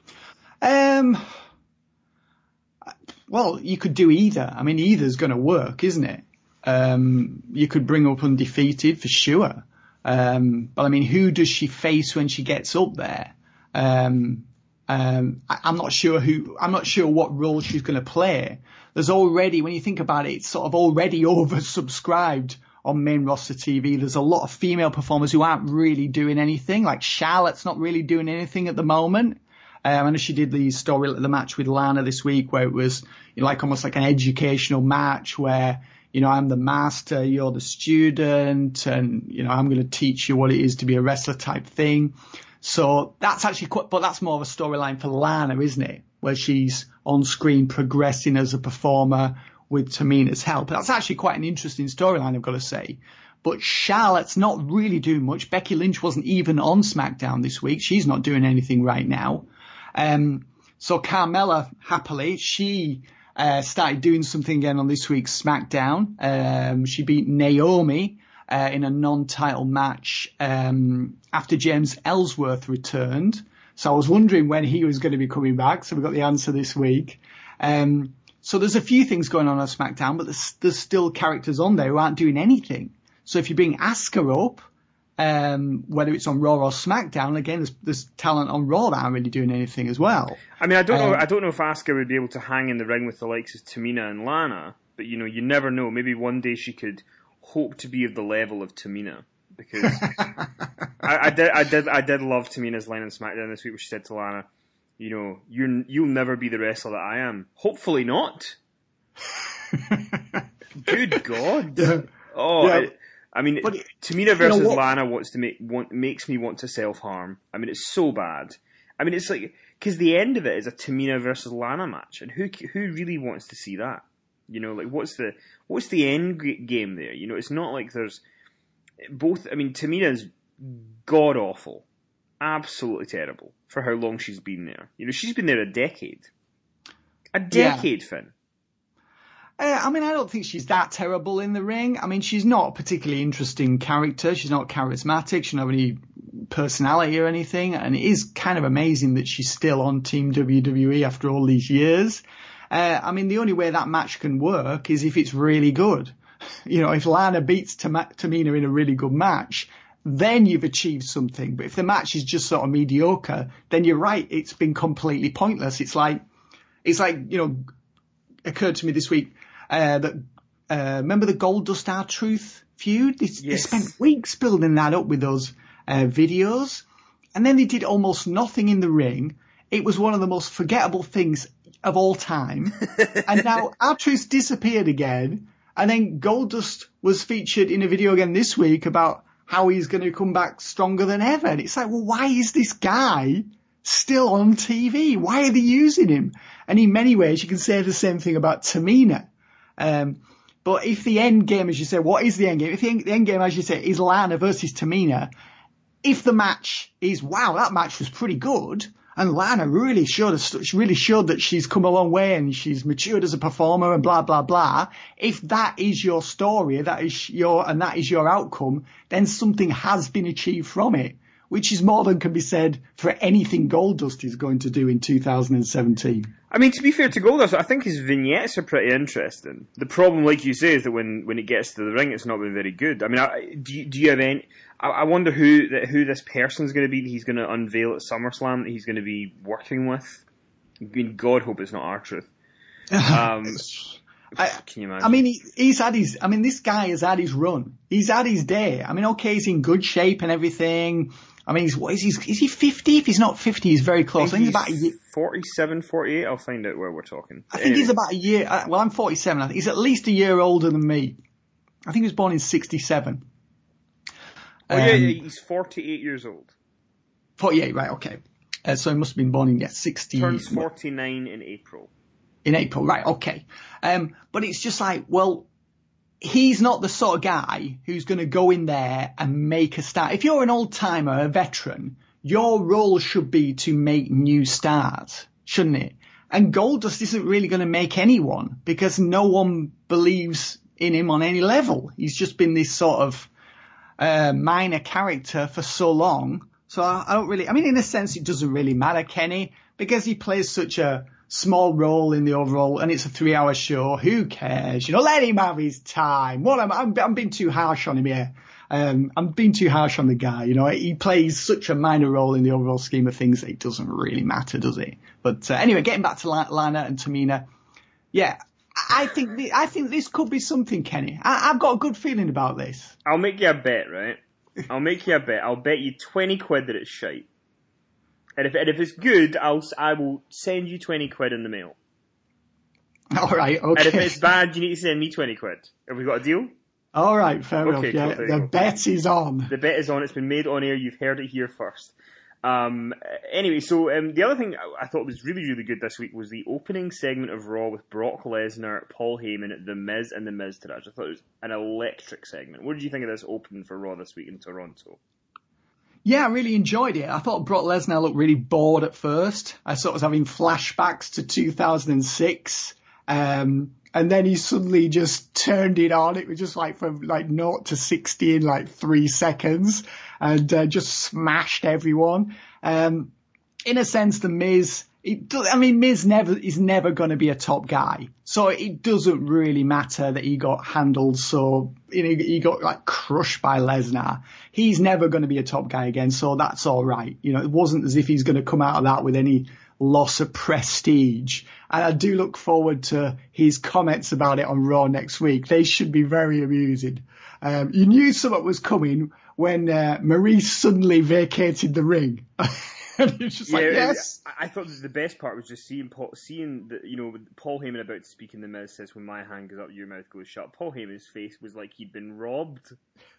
Well, you could do either. I mean, either's going to work, isn't it? You could bring up undefeated for sure. But I mean, who does she face when she gets up there? I'm not sure what role she's going to play. There's already, when you think about it, it's sort of already oversubscribed on main roster TV. There's a lot of female performers who aren't really doing anything. Like Charlotte's not really doing anything at the moment. I know she did the match with Lana this week where it was almost like an educational match where, I'm the master, you're the student, and, I'm going to teach you what it is to be a wrestler type thing. So that's actually but that's more of a storyline for Lana, isn't it? Where she's on screen progressing as a performer with Tamina's help. That's actually quite an interesting storyline, I've got to say. But Charlotte's not really doing much. Becky Lynch wasn't even on SmackDown this week. She's not doing anything right now. So Carmella, happily, she started doing something again on this week's SmackDown. She beat Naomi in a non-title match after James Ellsworth returned. So I was wondering when he was going to be coming back. So we got the answer this week. So there's a few things going on SmackDown, but there's still characters on there who aren't doing anything. So if you bring Asuka up, whether it's on Raw or SmackDown, again, there's talent on Raw that aren't really doing anything as well. I mean, I don't know if Asuka would be able to hang in the ring with the likes of Tamina and Lana, but you never know. Maybe one day she could hope to be of the level of Tamina, because I did love Tamina's line on SmackDown this week where she said to Lana, you'll never be the wrestler that I am. Hopefully not. Good God. Yeah. Oh. Yeah. I mean, Tamina versus Lana makes me want to self-harm. I mean, it's so bad. I mean, it's like, because the end of it is a Tamina versus Lana match, and who really wants to see that? What's the end game there? It's not like there's both. I mean, Tamina's god awful, absolutely terrible for how long she's been there. She's been there a decade, Finn. I mean, I don't think she's that terrible in the ring. I mean, she's not a particularly interesting character. She's not charismatic. She doesn't have any personality or anything. And it is kind of amazing that she's still on Team WWE after all these years. I mean, the only way that match can work is if it's really good. If Lana beats Tamina in a really good match, then you've achieved something. But if the match is just sort of mediocre, then you're right. It's been completely pointless. It's like, occurred to me this week, that remember the Goldust R-Truth feud? They spent weeks building that up with those videos, and then they did almost nothing in the ring. It was one of the most forgettable things of all time. And now R-Truth disappeared again, and then Goldust was featured in a video again this week about how he's going to come back stronger than ever. And it's like, well, why is this guy still on TV? Why are they using him? And in many ways, you can say the same thing about Tamina. But if the end game, as you say, what is the end game? If the end game, as you say, is Lana versus Tamina, if the match is, wow, that match was pretty good, and Lana really showed that she's come a long way and she's matured as a performer and blah, blah, blah. If that is your story, that is your outcome, then something has been achieved from it, which is more than can be said for anything Goldust is going to do in 2017. I mean, to be fair to Goldust, I think his vignettes are pretty interesting. The problem, like you say, is that when it gets to the ring, it's not been very good. I mean, do you have any... I wonder who this person's going to be that he's going to unveil at SummerSlam, that he's going to be working with. I mean, God hope it's not R-Truth. Can you imagine? I mean, this guy has had his run. He's had his day. I mean, okay, he's in good shape and everything. I mean, is he 50? If he's not 50, he's very close. I think he's about a year. 47, 48. I'll find out where we're talking. I think he's about a year. Well, I'm 47. I think he's at least a year older than me. I think he was born in 67. Oh, yeah, he's 48 years old. 48, right, okay. So he must have been born in, 60. Turns 49 in April. In April, right, okay. But it's just like, well, he's not the sort of guy who's going to go in there and make a start. If you're an old-timer, a veteran, your role should be to make new stars, shouldn't it? And Goldust isn't really going to make anyone because no one believes in him on any level. He's just been this sort of minor character for so long. So I don't really, I mean, in a sense, it doesn't really matter, Kenny, because he plays such a small role in the overall, and it's a 3-hour show. Who cares? Let him have his time. I'm being too harsh on him here. I'm being too harsh on the guy. He plays such a minor role in the overall scheme of things that it doesn't really matter, does it? But anyway, getting back to Lana and Tamina, yeah, I think this could be something, Kenny. I've got a good feeling about this. I'll make you a bet, right? I'll make you a bet. I'll bet you 20 quid that it's shite. And if it's good, I will send you 20 quid in the mail. All right, okay. And if it's bad, you need to send me 20 quid. Have we got a deal? All right, fair enough. Cool, Yeah, the bet is on. The bet is on. It's been made on air. You've heard it here first. Anyway, so the other thing I thought was really, really good this week was the opening segment of Raw with Brock Lesnar, Paul Heyman, The Miz, and The Miz Taraj. I thought it was an electric segment. What did you think of this opening for Raw this week in Toronto? Yeah, I really enjoyed it. I thought Brock Lesnar looked really bored at first. I sort of was having flashbacks to 2006. And then he suddenly just turned it on. It was just from 0 to 60 in 3 seconds and just smashed everyone. In a sense, the Miz, Miz is never going to be a top guy. So it doesn't really matter that he got handled so, he got crushed by Lesnar. He's never going to be a top guy again. So that's all right. It wasn't as if he's going to come out of that with any loss of prestige. And I do look forward to his comments about it on Raw next week. They should be very amusing. You knew something was coming when Maurice suddenly vacated the ring. And it's just yes. I thought the best part was just seeing Paul Heyman about to speak, and The Miz says, "When my hand goes up, your mouth goes shut." Paul Heyman's face was like he'd been robbed.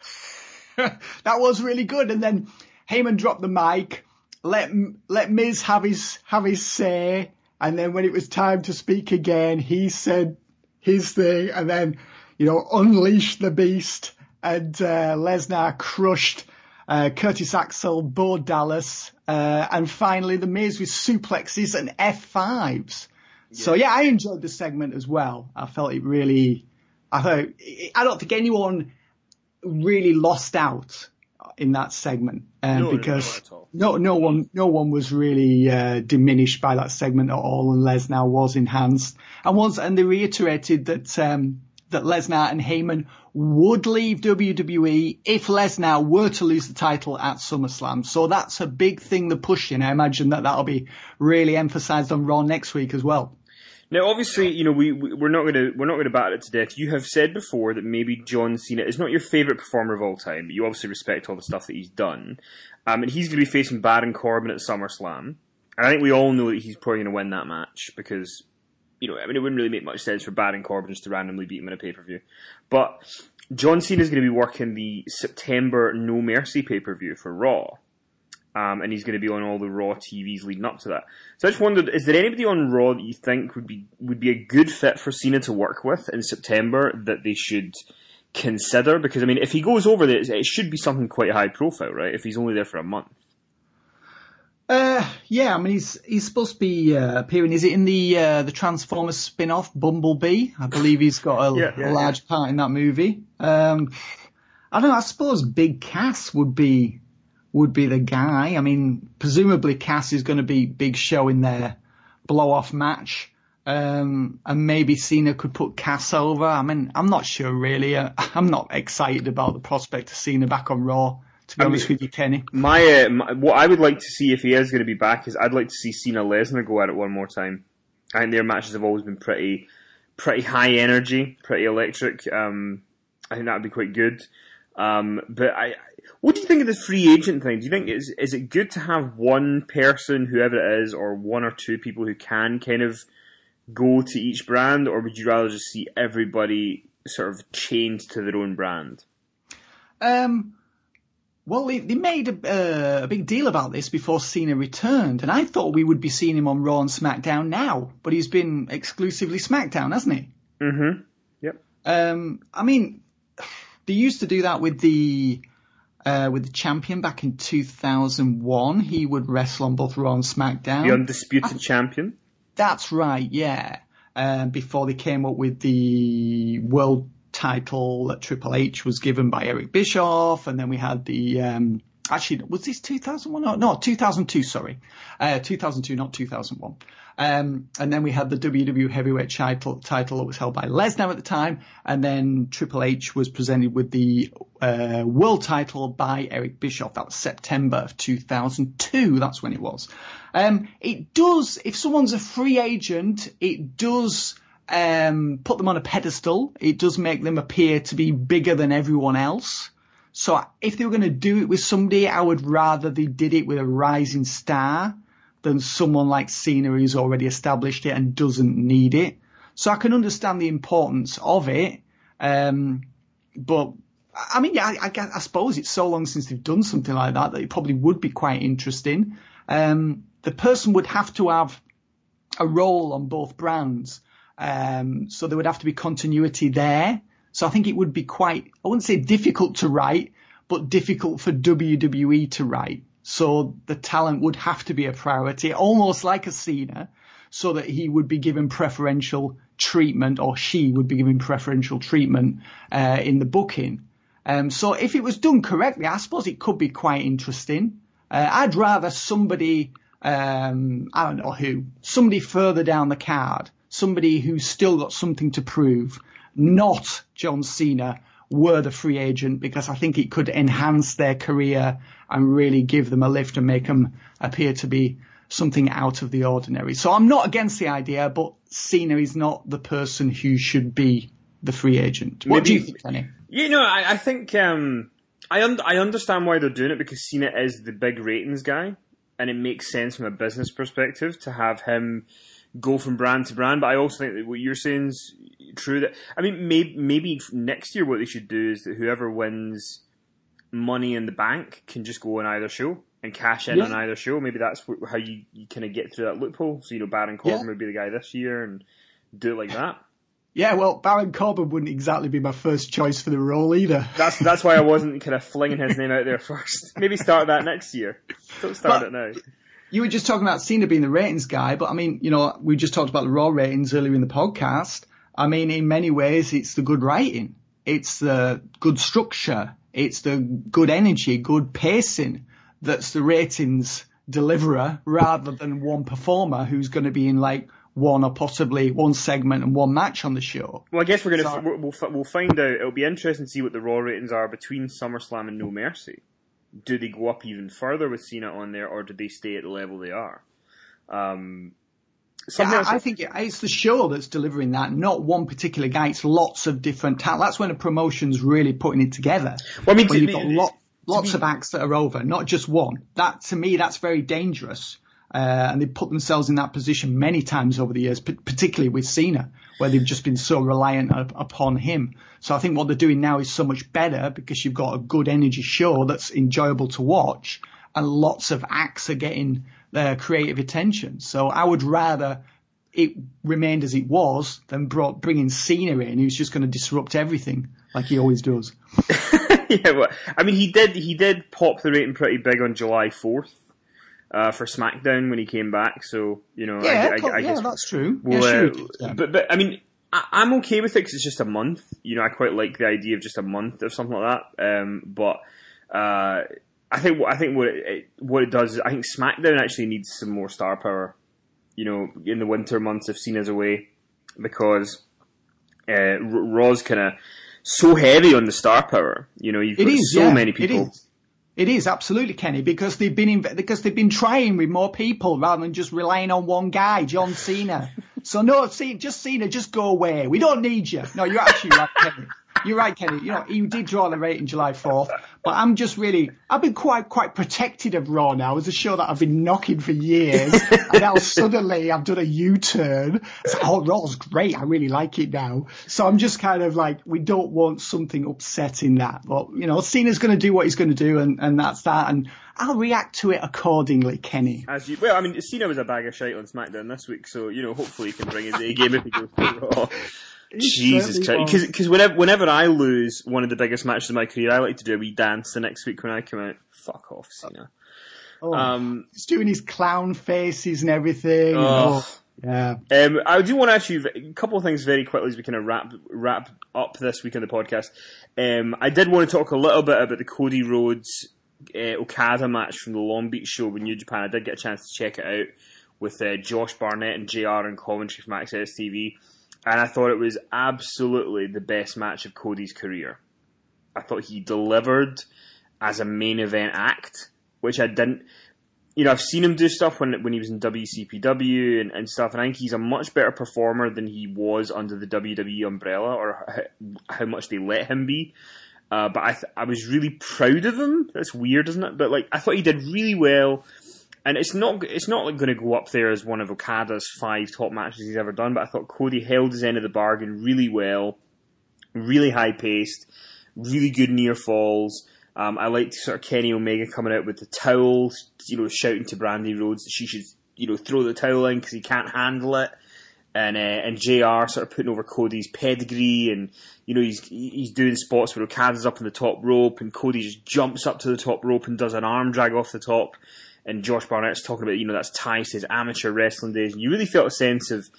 That was really good. And then Heyman dropped the mic, let Miz have his say, and then when it was time to speak again, he said his thing, and then unleashed the beast, and Lesnar crushed Curtis Axel, Bo Dallas, and finally The Miz with suplexes and F5s. Yeah. So yeah, I enjoyed the segment as well. I felt it really. I don't think anyone really lost out in that segment, because no one was really diminished by that segment at all, and Lesnar was enhanced. And they reiterated that that Lesnar and Heyman would leave WWE if Lesnar were to lose the title at SummerSlam. So that's a big thing they're pushing. I imagine that'll be really emphasized on Raw next week as well. Now, obviously, we're not going to bat it to death. You have said before that maybe John Cena is not your favourite performer of all time, but you obviously respect all the stuff that he's done. And he's going to be facing Baron Corbin at SummerSlam. And I think we all know that he's probably going to win that match because, it wouldn't really make much sense for Baron Corbin just to randomly beat him in a pay-per-view. But John Cena is going to be working the September No Mercy pay-per-view for Raw. And he's going to be on all the Raw TVs leading up to that. So I just wondered, is there anybody on Raw that you think would be a good fit for Cena to work with in September that they should consider? Because, if he goes over there, it should be something quite high profile, right? If he's only there for a month. Yeah, he's supposed to be appearing. Is it in the Transformers spin-off, Bumblebee? I believe he's got a large part in that movie. I don't know, I suppose Big Cass would be the guy. Presumably Cass is going to be Big Show in their blow-off match. And maybe Cena could put Cass over. I'm not sure really. I'm not excited about the prospect of Cena back on Raw, to be honest with you, Kenny. My what I would like to see if he is going to be back is I'd like to see Cena Lesnar go at it one more time. I think their matches have always been pretty high energy, pretty electric. I think that would be quite good. But What do you think of this free agent thing? Do you think is it good to have one person, whoever it is, or one or two people who can kind of go to each brand, or would you rather just see everybody sort of chained to their own brand? Well, they made a big deal about this before Cena returned, and I thought we would be seeing him on Raw and SmackDown now, but he's been exclusively SmackDown, hasn't he? Mm-hmm. Yep. I mean, they used to do that with the champion back in 2001. He would wrestle on both Raw and SmackDown. The undisputed champion. That's right, yeah. Before they came up with the world title that Triple H was given by Eric Bischoff, and then we had the actually, was this 2001? No, 2002. Sorry, 2002, not 2001. And then we had the WWE Heavyweight title that was held by Lesnar at the time, and then Triple H was presented with the world title by Eric Bischoff. That was September of 2002. That's when it was. It does, if someone's a free agent, it does put them on a pedestal. It does make them appear to be bigger than everyone else. So if they were going to do it with somebody, I would rather they did it with a rising star than someone like Cena who's already established it and doesn't need it. So I can understand the importance of it. But I mean, yeah, I suppose it's so long since they've done something like that it probably would be quite interesting. The person would have to have a role on both brands. So there would have to be continuity there. So I think it would be quite, I wouldn't say difficult to write, but difficult for WWE to write. So the talent would have to be a priority, almost like a Cena, so that he would be given preferential treatment, or she would be given preferential treatment in the booking. So if it was done correctly, I suppose it could be quite interesting. I'd rather somebody, I don't know who, somebody further down the card, somebody who's still got something to prove, not John Cena, were the free agent, because I think it could enhance their career and really give them a lift and make them appear to be something out of the ordinary. So I'm not against the idea, but Cena is not the person who should be the free agent. What do you think, Kenny? You know, I think I understand why they're doing it, because Cena is the big ratings guy, and it makes sense from a business perspective to have him go from brand to brand. But I also think that what you're saying is true. That, I mean, maybe next year what they should do is that whoever wins Money in the Bank can just go on either show and cash in on either show. Maybe that's how you kind of get through that loophole. So, you know, Baron Corbin would be the guy this year and do it like that. Yeah, well, Baron Corbin wouldn't exactly be my first choice for the role either. That's why I wasn't kind of flinging his name out there first. Maybe start that next year. Don't start it now. You were just talking about Cena being the ratings guy, but I mean, you know, we just talked about the Raw ratings earlier in the podcast. I mean, in many ways, it's the good writing. It's the good structure. It's the good energy, good pacing that's the ratings deliverer, rather than one performer who's going to be in like one or possibly one segment and one match on the show. Well, I guess we'll find out. It'll be interesting to see what the Raw ratings are between SummerSlam and No Mercy. Do they go up even further with Cena on there, or do they stay at the level they are? I think it's the show that's delivering that, not one particular guy. It's lots of different talent. That's when a promotion's really putting it together. Well, I mean, when you've got lots of acts that are over, not just one. That, to me, that's very dangerous. And they put themselves in that position many times over the years, particularly with Cena, where they've just been so reliant upon him. So I think what they're doing now is so much better, because you've got a good energy show that's enjoyable to watch, and lots of acts are getting their creative attention. So I would rather it remained as it was than bringing Cena in, who's just going to disrupt everything like he always does. Yeah, well, I mean, he did pop the rating pretty big on July 4th. For SmackDown when he came back, so, you know, I guess that's true. But I mean, I'm okay with it because it's just a month. You know, I quite like the idea of just a month of something like that. But I think what it does is, I think SmackDown actually needs some more star power. You know, in the winter months if Cena's away, because Raw's kind of so heavy on the star power. You know, you've got so many people. It is absolutely, Kenny, because they've been trying with more people rather than just relying on one guy, John Cena. So no, just Cena, just go away. We don't need you. No, you're actually right, Kenny. you're right, Kenny. You know, he did draw the rating July 4th, but I've been quite protected of Raw now. It's a show that I've been knocking for years, and now suddenly I've done a U-turn. It's like, oh, Raw's great. I really like it now. So I'm just kind of like, we don't want something upsetting that. But, you know, Cena's going to do what he's going to do, and that's that. And I'll react to it accordingly, Kenny. Well, I mean, Cena was a bag of shite on SmackDown this week, so, you know, hopefully he can bring his A game if he goes to Raw. Jesus Christ. Because whenever I lose one of the biggest matches of my career, I like to do a wee dance the next week when I come out. Fuck off, Cena. He's doing his clown faces and everything. Yeah. I do want to ask you a couple of things very quickly as we kind of wrap up this week on the podcast. I did want to talk a little bit about the Cody Rhodes Okada match from the Long Beach show with New Japan. I did get a chance to check it out with Josh Barnett and JR and commentary from Access TV. And I thought it was absolutely the best match of Cody's career. I thought he delivered as a main event act, which I didn't. You know, I've seen him do stuff when he was in WCPW and stuff, and I think he's a much better performer than he was under the WWE umbrella, or how much they let him be. But I was really proud of him. That's weird, isn't it? But like, I thought he did really well. And it's not like going to go up there as one of Okada's 5 top matches he's ever done, but I thought Cody held his end of the bargain really well, really high paced, really good near falls. I liked sort of Kenny Omega coming out with the towel, you know, shouting to Brandy Rhodes that she should, you know, throw the towel in because he can't handle it. And JR sort of putting over Cody's pedigree, and you know he's doing spots where Okada's up on the top rope and Cody just jumps up to the top rope and does an arm drag off the top. And Josh Barnett's talking about, you know, that's ties to his amateur wrestling days. And you really felt a sense of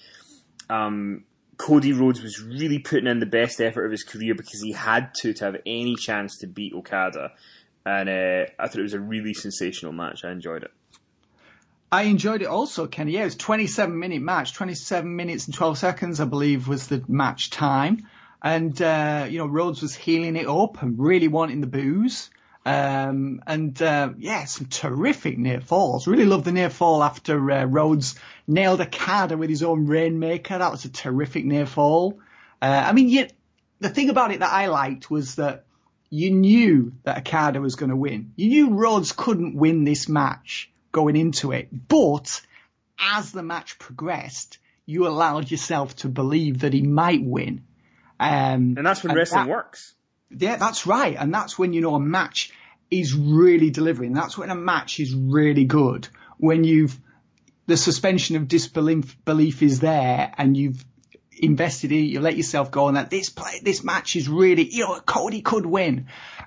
Cody Rhodes was really putting in the best effort of his career because he had to have any chance to beat Okada. And I thought it was a really sensational match. I enjoyed it. I enjoyed it also, Kenny. Yeah, it was a 27-minute match. 27 minutes and 12 seconds, I believe, was the match time. And, you know, Rhodes was healing it up and really wanting the booze. Some terrific near falls. Really loved the near fall after Rhodes nailed Okada with his own Rainmaker. That was a terrific near fall. The thing about it that I liked was that you knew that Okada was going to win. You knew Rhodes couldn't win this match going into it. But as the match progressed, you allowed yourself to believe that he might win. And that's when wrestling works. Yeah, that's right. And that's when, you know, a match is really delivering. That's when a match is really good. When the suspension of disbelief is there and you've invested in it, you let yourself go on that this match is really, you know, Cody could win.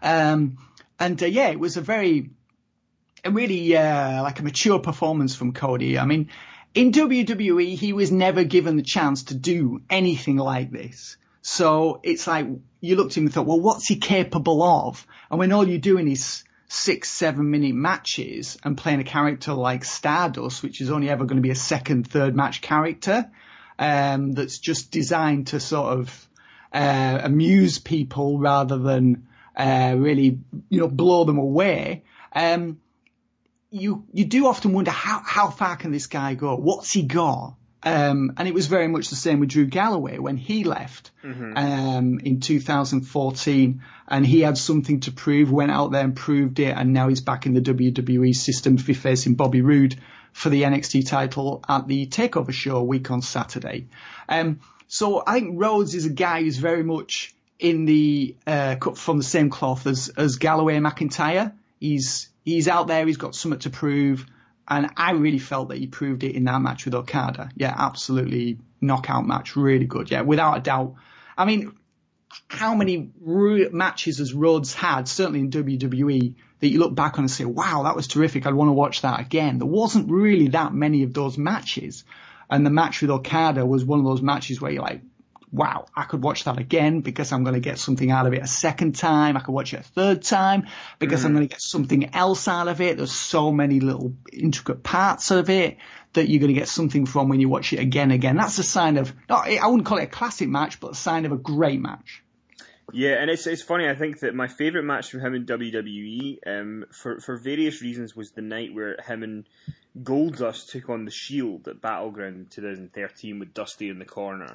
It was a really like a mature performance from Cody. I mean, in WWE, he was never given the chance to do anything like this. So it's like you looked at him and thought, well, what's he capable of? And when all you're doing is 6-7 minute matches and playing a character like Stardust, which is only ever going to be a second, third match character, that's just designed to sort of amuse people rather than really, you know, blow them away. You do often wonder how far can this guy go? What's he got? And it was very much the same with Drew Galloway when he left in 2014, and he had something to prove, went out there and proved it, and now he's back in the WWE system, facing Bobby Roode for the NXT title at the TakeOver show a week on Saturday. So I think Rhodes is a guy who's very much in the cut from the same cloth as Galloway and McIntyre. He's out there, he's got something to prove. And I really felt that he proved it in that match with Okada. Yeah, absolutely knockout match. Really good. Yeah, without a doubt. I mean, how many matches has Rhodes had, certainly in WWE, that you look back on and say, wow, that was terrific. I'd want to watch that again. There wasn't really that many of those matches. And the match with Okada was one of those matches where you're like, wow, I could watch that again because I'm going to get something out of it a second time. I could watch it a third time because I'm going to get something else out of it. There's so many little intricate parts of it that you're going to get something from when you watch it again. That's a sign of, I wouldn't call it a classic match, but a sign of a great match. Yeah, and it's funny. I think that my favourite match from him in WWE, for various reasons, was the night where him and Goldust took on the Shield at Battleground in 2013 with Dusty in the corner.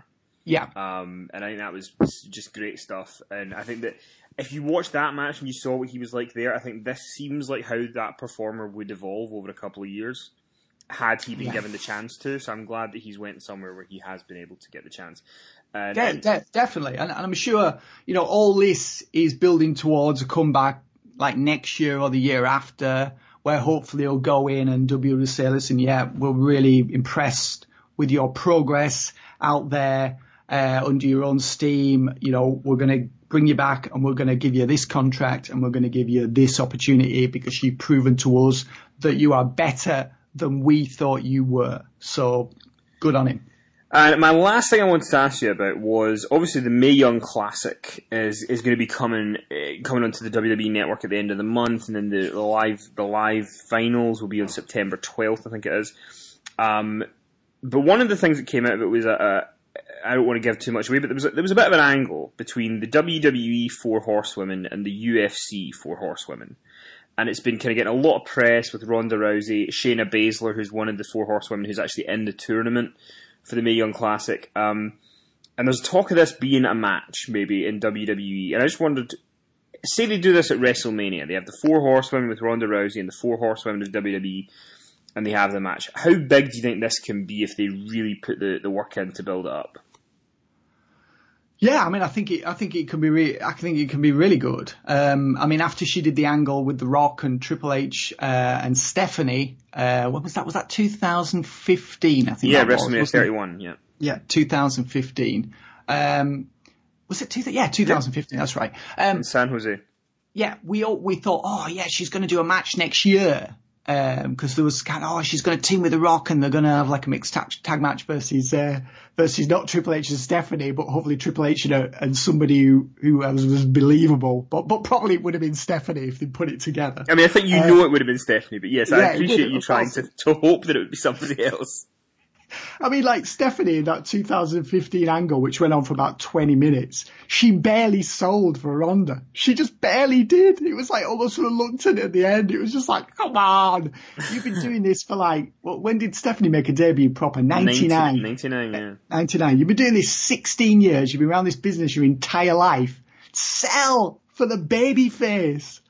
Yeah. And I think that was just great stuff. And I think that if you watched that match and you saw what he was like there, I think this seems like how that performer would evolve over a couple of years, had he been given the chance to. So I'm glad that he's went somewhere where he has been able to get the chance. Definitely. And I'm sure, all this is building towards a comeback like next year or the year after, where hopefully he'll go in and W will say, listen, we're really impressed with your progress out there under your own steam. We're going to bring you back and we're going to give you this contract and we're going to give you this opportunity because you've proven to us that you are better than we thought you were. So good on him. And my last thing I wanted to ask you about was, obviously the Mae Young Classic is going to be coming onto the WWE Network at the end of the month, and then the live finals will be on September 12th, I think it is. But one of the things that came out of it was I don't want to give too much away, but there was a bit of an angle between the WWE 4 Horsewomen and the UFC 4 Horsewomen. And it's been kind of getting a lot of press with Ronda Rousey, Shayna Baszler, who's one of the 4 Horsewomen who's actually in the tournament for the Mae Young Classic. And there's talk of this being a match, maybe, in WWE. And I just wondered, say they do this at WrestleMania. They have the 4 Horsewomen with Ronda Rousey and the 4 Horsewomen of WWE, and they have the match. How big do you think this can be if they really put the work in to build it up? Yeah, I think it can be really good. After she did the angle with The Rock and Triple H and Stephanie, when was that? Was that 2015? I think. Yeah, WrestleMania 31. Yeah. Yeah, 2015. Was it 2015? That's right. In San Jose. Yeah, we thought, she's going to do a match next year. Because there was she's going to team with The Rock and they're going to have like a mixed tag match versus not Triple H and Stephanie, but hopefully Triple H and somebody who was believable. But probably it would have been Stephanie if they put it together. I think it would have been Stephanie, but yes, I appreciate you trying to hope that it would be somebody else. Like Stephanie in that 2015 angle, which went on for about 20 minutes, she barely sold for Ronda. She just barely did. It was like almost reluctant at the end. It was just like, come on. You've been doing this for when did Stephanie make a debut proper? 99. 99, yeah. 99. You've been doing this 16 years. You've been around this business your entire life. Sell for the baby face.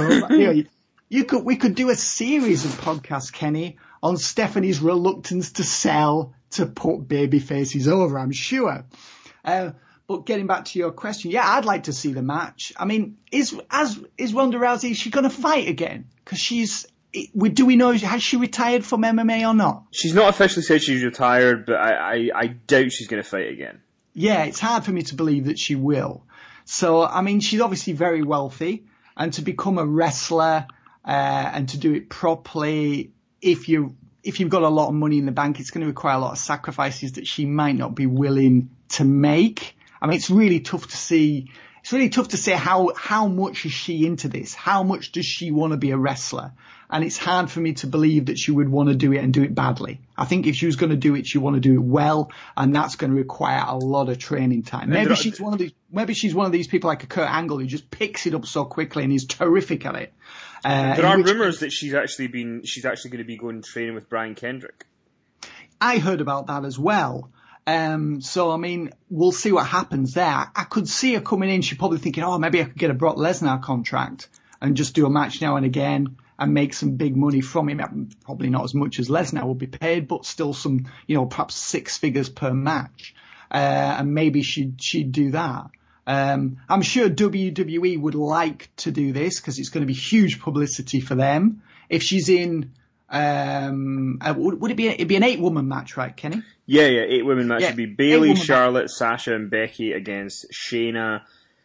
We could do a series of podcasts, Kenny, on Stephanie's reluctance to sell to put baby faces over, I'm sure. But getting back to your question, I'd like to see the match. Is Ronda Rousey, is she going to fight again? Because do we know, has she retired from MMA or not? She's not officially said she's retired, but I doubt she's going to fight again. Yeah, it's hard for me to believe that she will. So, she's obviously very wealthy, and to become a wrestler and to do it properly, if you've got a lot of money in the bank, it's going to require a lot of sacrifices that she might not be willing to make. It's really tough to see. It's really tough to say how much is she into this? How much does she want to be a wrestler? And it's hard for me to believe that she would want to do it and do it badly. I think if she was going to do it, she want to do it well, and that's going to require a lot of training time. Maybe she's one of these people like a Kurt Angle who just picks it up so quickly and is terrific at it. There are rumours that she's actually going to be going training with Brian Kendrick. I heard about that as well. We'll see what happens there. I could see her coming in. She's probably thinking, maybe I could get a Brock Lesnar contract and just do a match now and again and make some big money from him. Probably not as much as Lesnar will be paid, but still some, perhaps 6 figures per match. And maybe she'd do that. I'm sure WWE would like to do this because it's going to be huge publicity for them. If she's in, it'd be an 8-woman match, right, Kenny? Yeah, 8-woman match. It'd be Bayley, Charlotte, Sasha, and Becky against Shayna,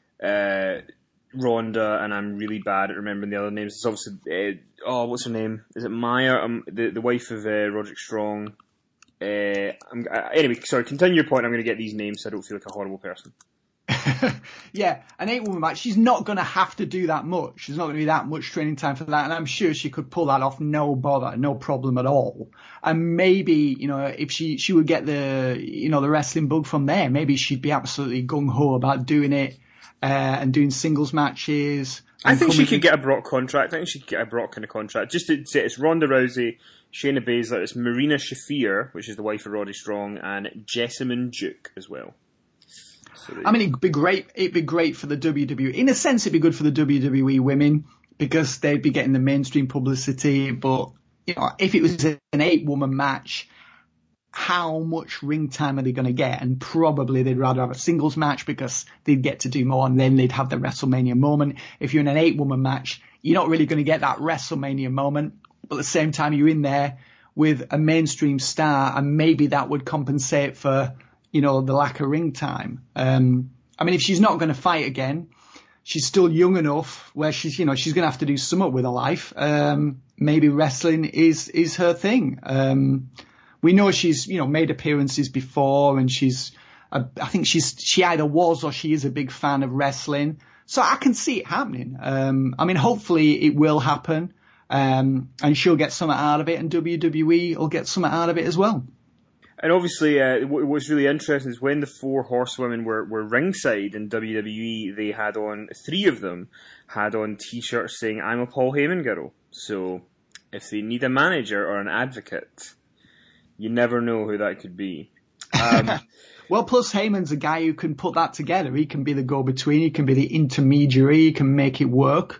Ronda, and I'm really bad at remembering the other names. It's obviously, what's her name? Is it Maya? The wife of Roderick Strong. Anyway, sorry, continue your point. I'm going to get these names so I don't feel like a horrible person. Yeah, an 8-woman match. She's not going to have to do that much. There's not going to be that much training time for that. And I'm sure she could pull that off, no bother, no problem at all. And maybe, if she would get the wrestling bug from there, maybe she'd be absolutely gung-ho about doing it and doing singles matches. I think she could get a Brock contract. I think she could get a Brock kind of contract. Just to say, it's Ronda Rousey, Shayna Baszler, it's Marina Shafir, which is the wife of Roddy Strong, and Jessamine Duke as well. So I mean, it'd be great. It'd be great for the WWE. In a sense, it'd be good for the WWE women because they'd be getting the mainstream publicity. But if it was an 8-woman match, how much ring time are they going to get? And probably they'd rather have a singles match because they'd get to do more, and then they'd have the WrestleMania moment. If you're in an 8-woman match, you're not really going to get that WrestleMania moment. But at the same time, you're in there with a mainstream star, and maybe that would compensate for the lack of ring time. I mean, if she's not going to fight again, she's still young enough where she's going to have to do something with her life. Maybe wrestling is her thing. We know she's, made appearances before, and I think she either was or she is a big fan of wrestling. So I can see it happening. I mean, hopefully it will happen. And she'll get something out of it, and WWE will get something out of it as well. And obviously, what's really interesting is when the 4 horsewomen were ringside in WWE, they had on, 3 of them had on t-shirts saying, "I'm a Paul Heyman girl." So if they need a manager or an advocate, you never know who that could be. Well, plus Heyman's a guy who can put that together. He can be the go-between. He can be the intermediary. He can make it work.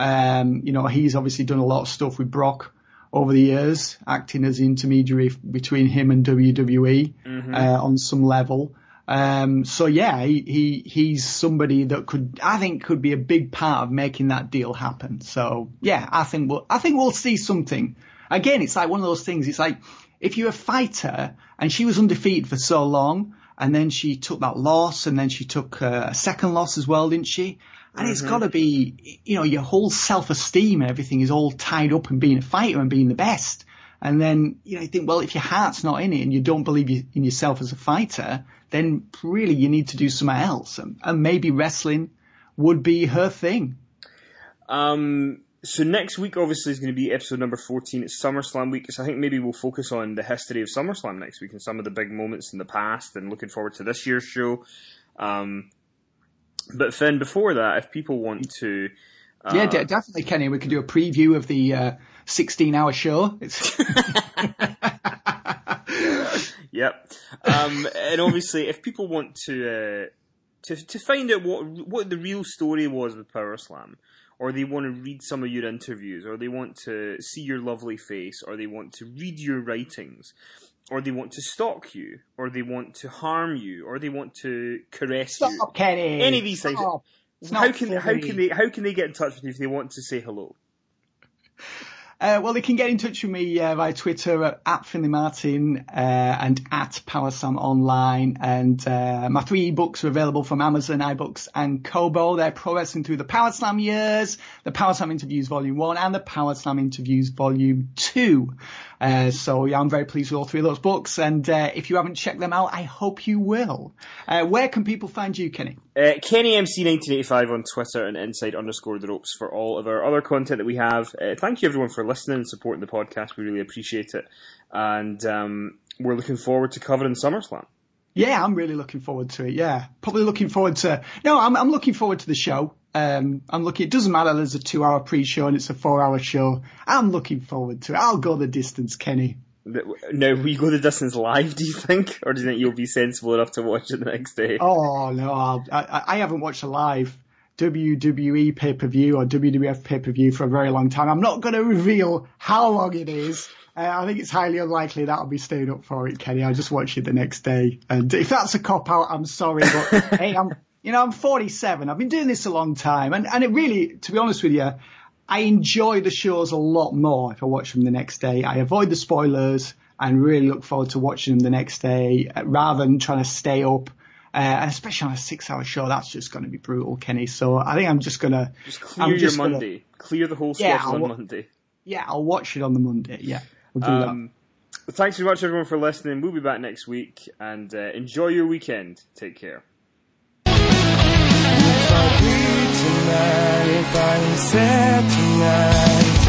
He's obviously done a lot of stuff with Brock over the years, acting as the intermediary between him and WWE on some level. So yeah, he's somebody that could be a big part of making that deal happen. So yeah, I think we'll see something. Again, it's like one of those things. It's like if you're a fighter and she was undefeated for so long, and then she took that loss, and then she took a second loss as well, didn't she? And it's got to be, your whole self-esteem and everything is all tied up in being a fighter and being the best. And then, you think, well, if your heart's not in it and you don't believe in yourself as a fighter, then really you need to do something else. And maybe wrestling would be her thing. So next week, obviously, is going to be episode number 14. It's SummerSlam week. So I think maybe we'll focus on the history of SummerSlam next week and some of the big moments in the past, and looking forward to this year's show. But Finn, before that, if people want to... yeah, definitely, Kenny. We could do a preview of the 16-hour show. Yep. And obviously, if people want to find out what the real story was with Power Slam, or they want to read some of your interviews, or they want to see your lovely face, or they want to read your writings, or they want to stalk you, or they want to harm you, or they want to caress you. Stop, Kenny. Any of these things. How can they get in touch with you if they want to say hello? Well, they can get in touch with me via Twitter at Finley Martin and at PowerSlam Online. And my 3 books are available from Amazon, iBooks and Kobo. They're Pro Wrestling Through the Power Slam Years, the Power Slam Interviews Volume 1 and the Power Slam Interviews Volume 2. So yeah, I'm very pleased with all 3 of those books. And if you haven't checked them out, I hope you will. Where can people find you, Kenny? KennyMC1985 on Twitter and inside_the_ropes for all of our other content that we have. Thank you everyone for listening and supporting the podcast. We really appreciate it. And we're looking forward to covering SummerSlam. Yeah, I'm really looking forward to it. Yeah, probably looking forward to... No, I'm looking forward to the show. It doesn't matter there's a 2-hour pre-show and it's a 4-hour show. I'm looking forward to it. I'll go the distance, Kenny. Now, will you go the distance live, do you think? Or do you think you'll be sensible enough to watch it the next day? Oh, no, I haven't watched a live WWE pay-per-view or WWF pay-per-view for a very long time. I'm not going to reveal how long it is. I think it's highly unlikely that I'll be staying up for it, Kenny. I'll just watch it the next day. And if that's a cop-out, I'm sorry. But hey, I'm 47. I've been doing this a long time. And it really, to be honest with you, I enjoy the shows a lot more if I watch them the next day. I avoid the spoilers and really look forward to watching them the next day rather than trying to stay up. And especially on a 6-hour show, that's just going to be brutal, Kenny. So I think I'm just going to... Just clear your Monday. Clear the whole schedule on Monday. Yeah, I'll watch it on the Monday. Yeah, we'll do that. Thanks very much, everyone, for listening. We'll be back next week. And enjoy your weekend. Take care. If I bleed tonight, if I am sad tonight,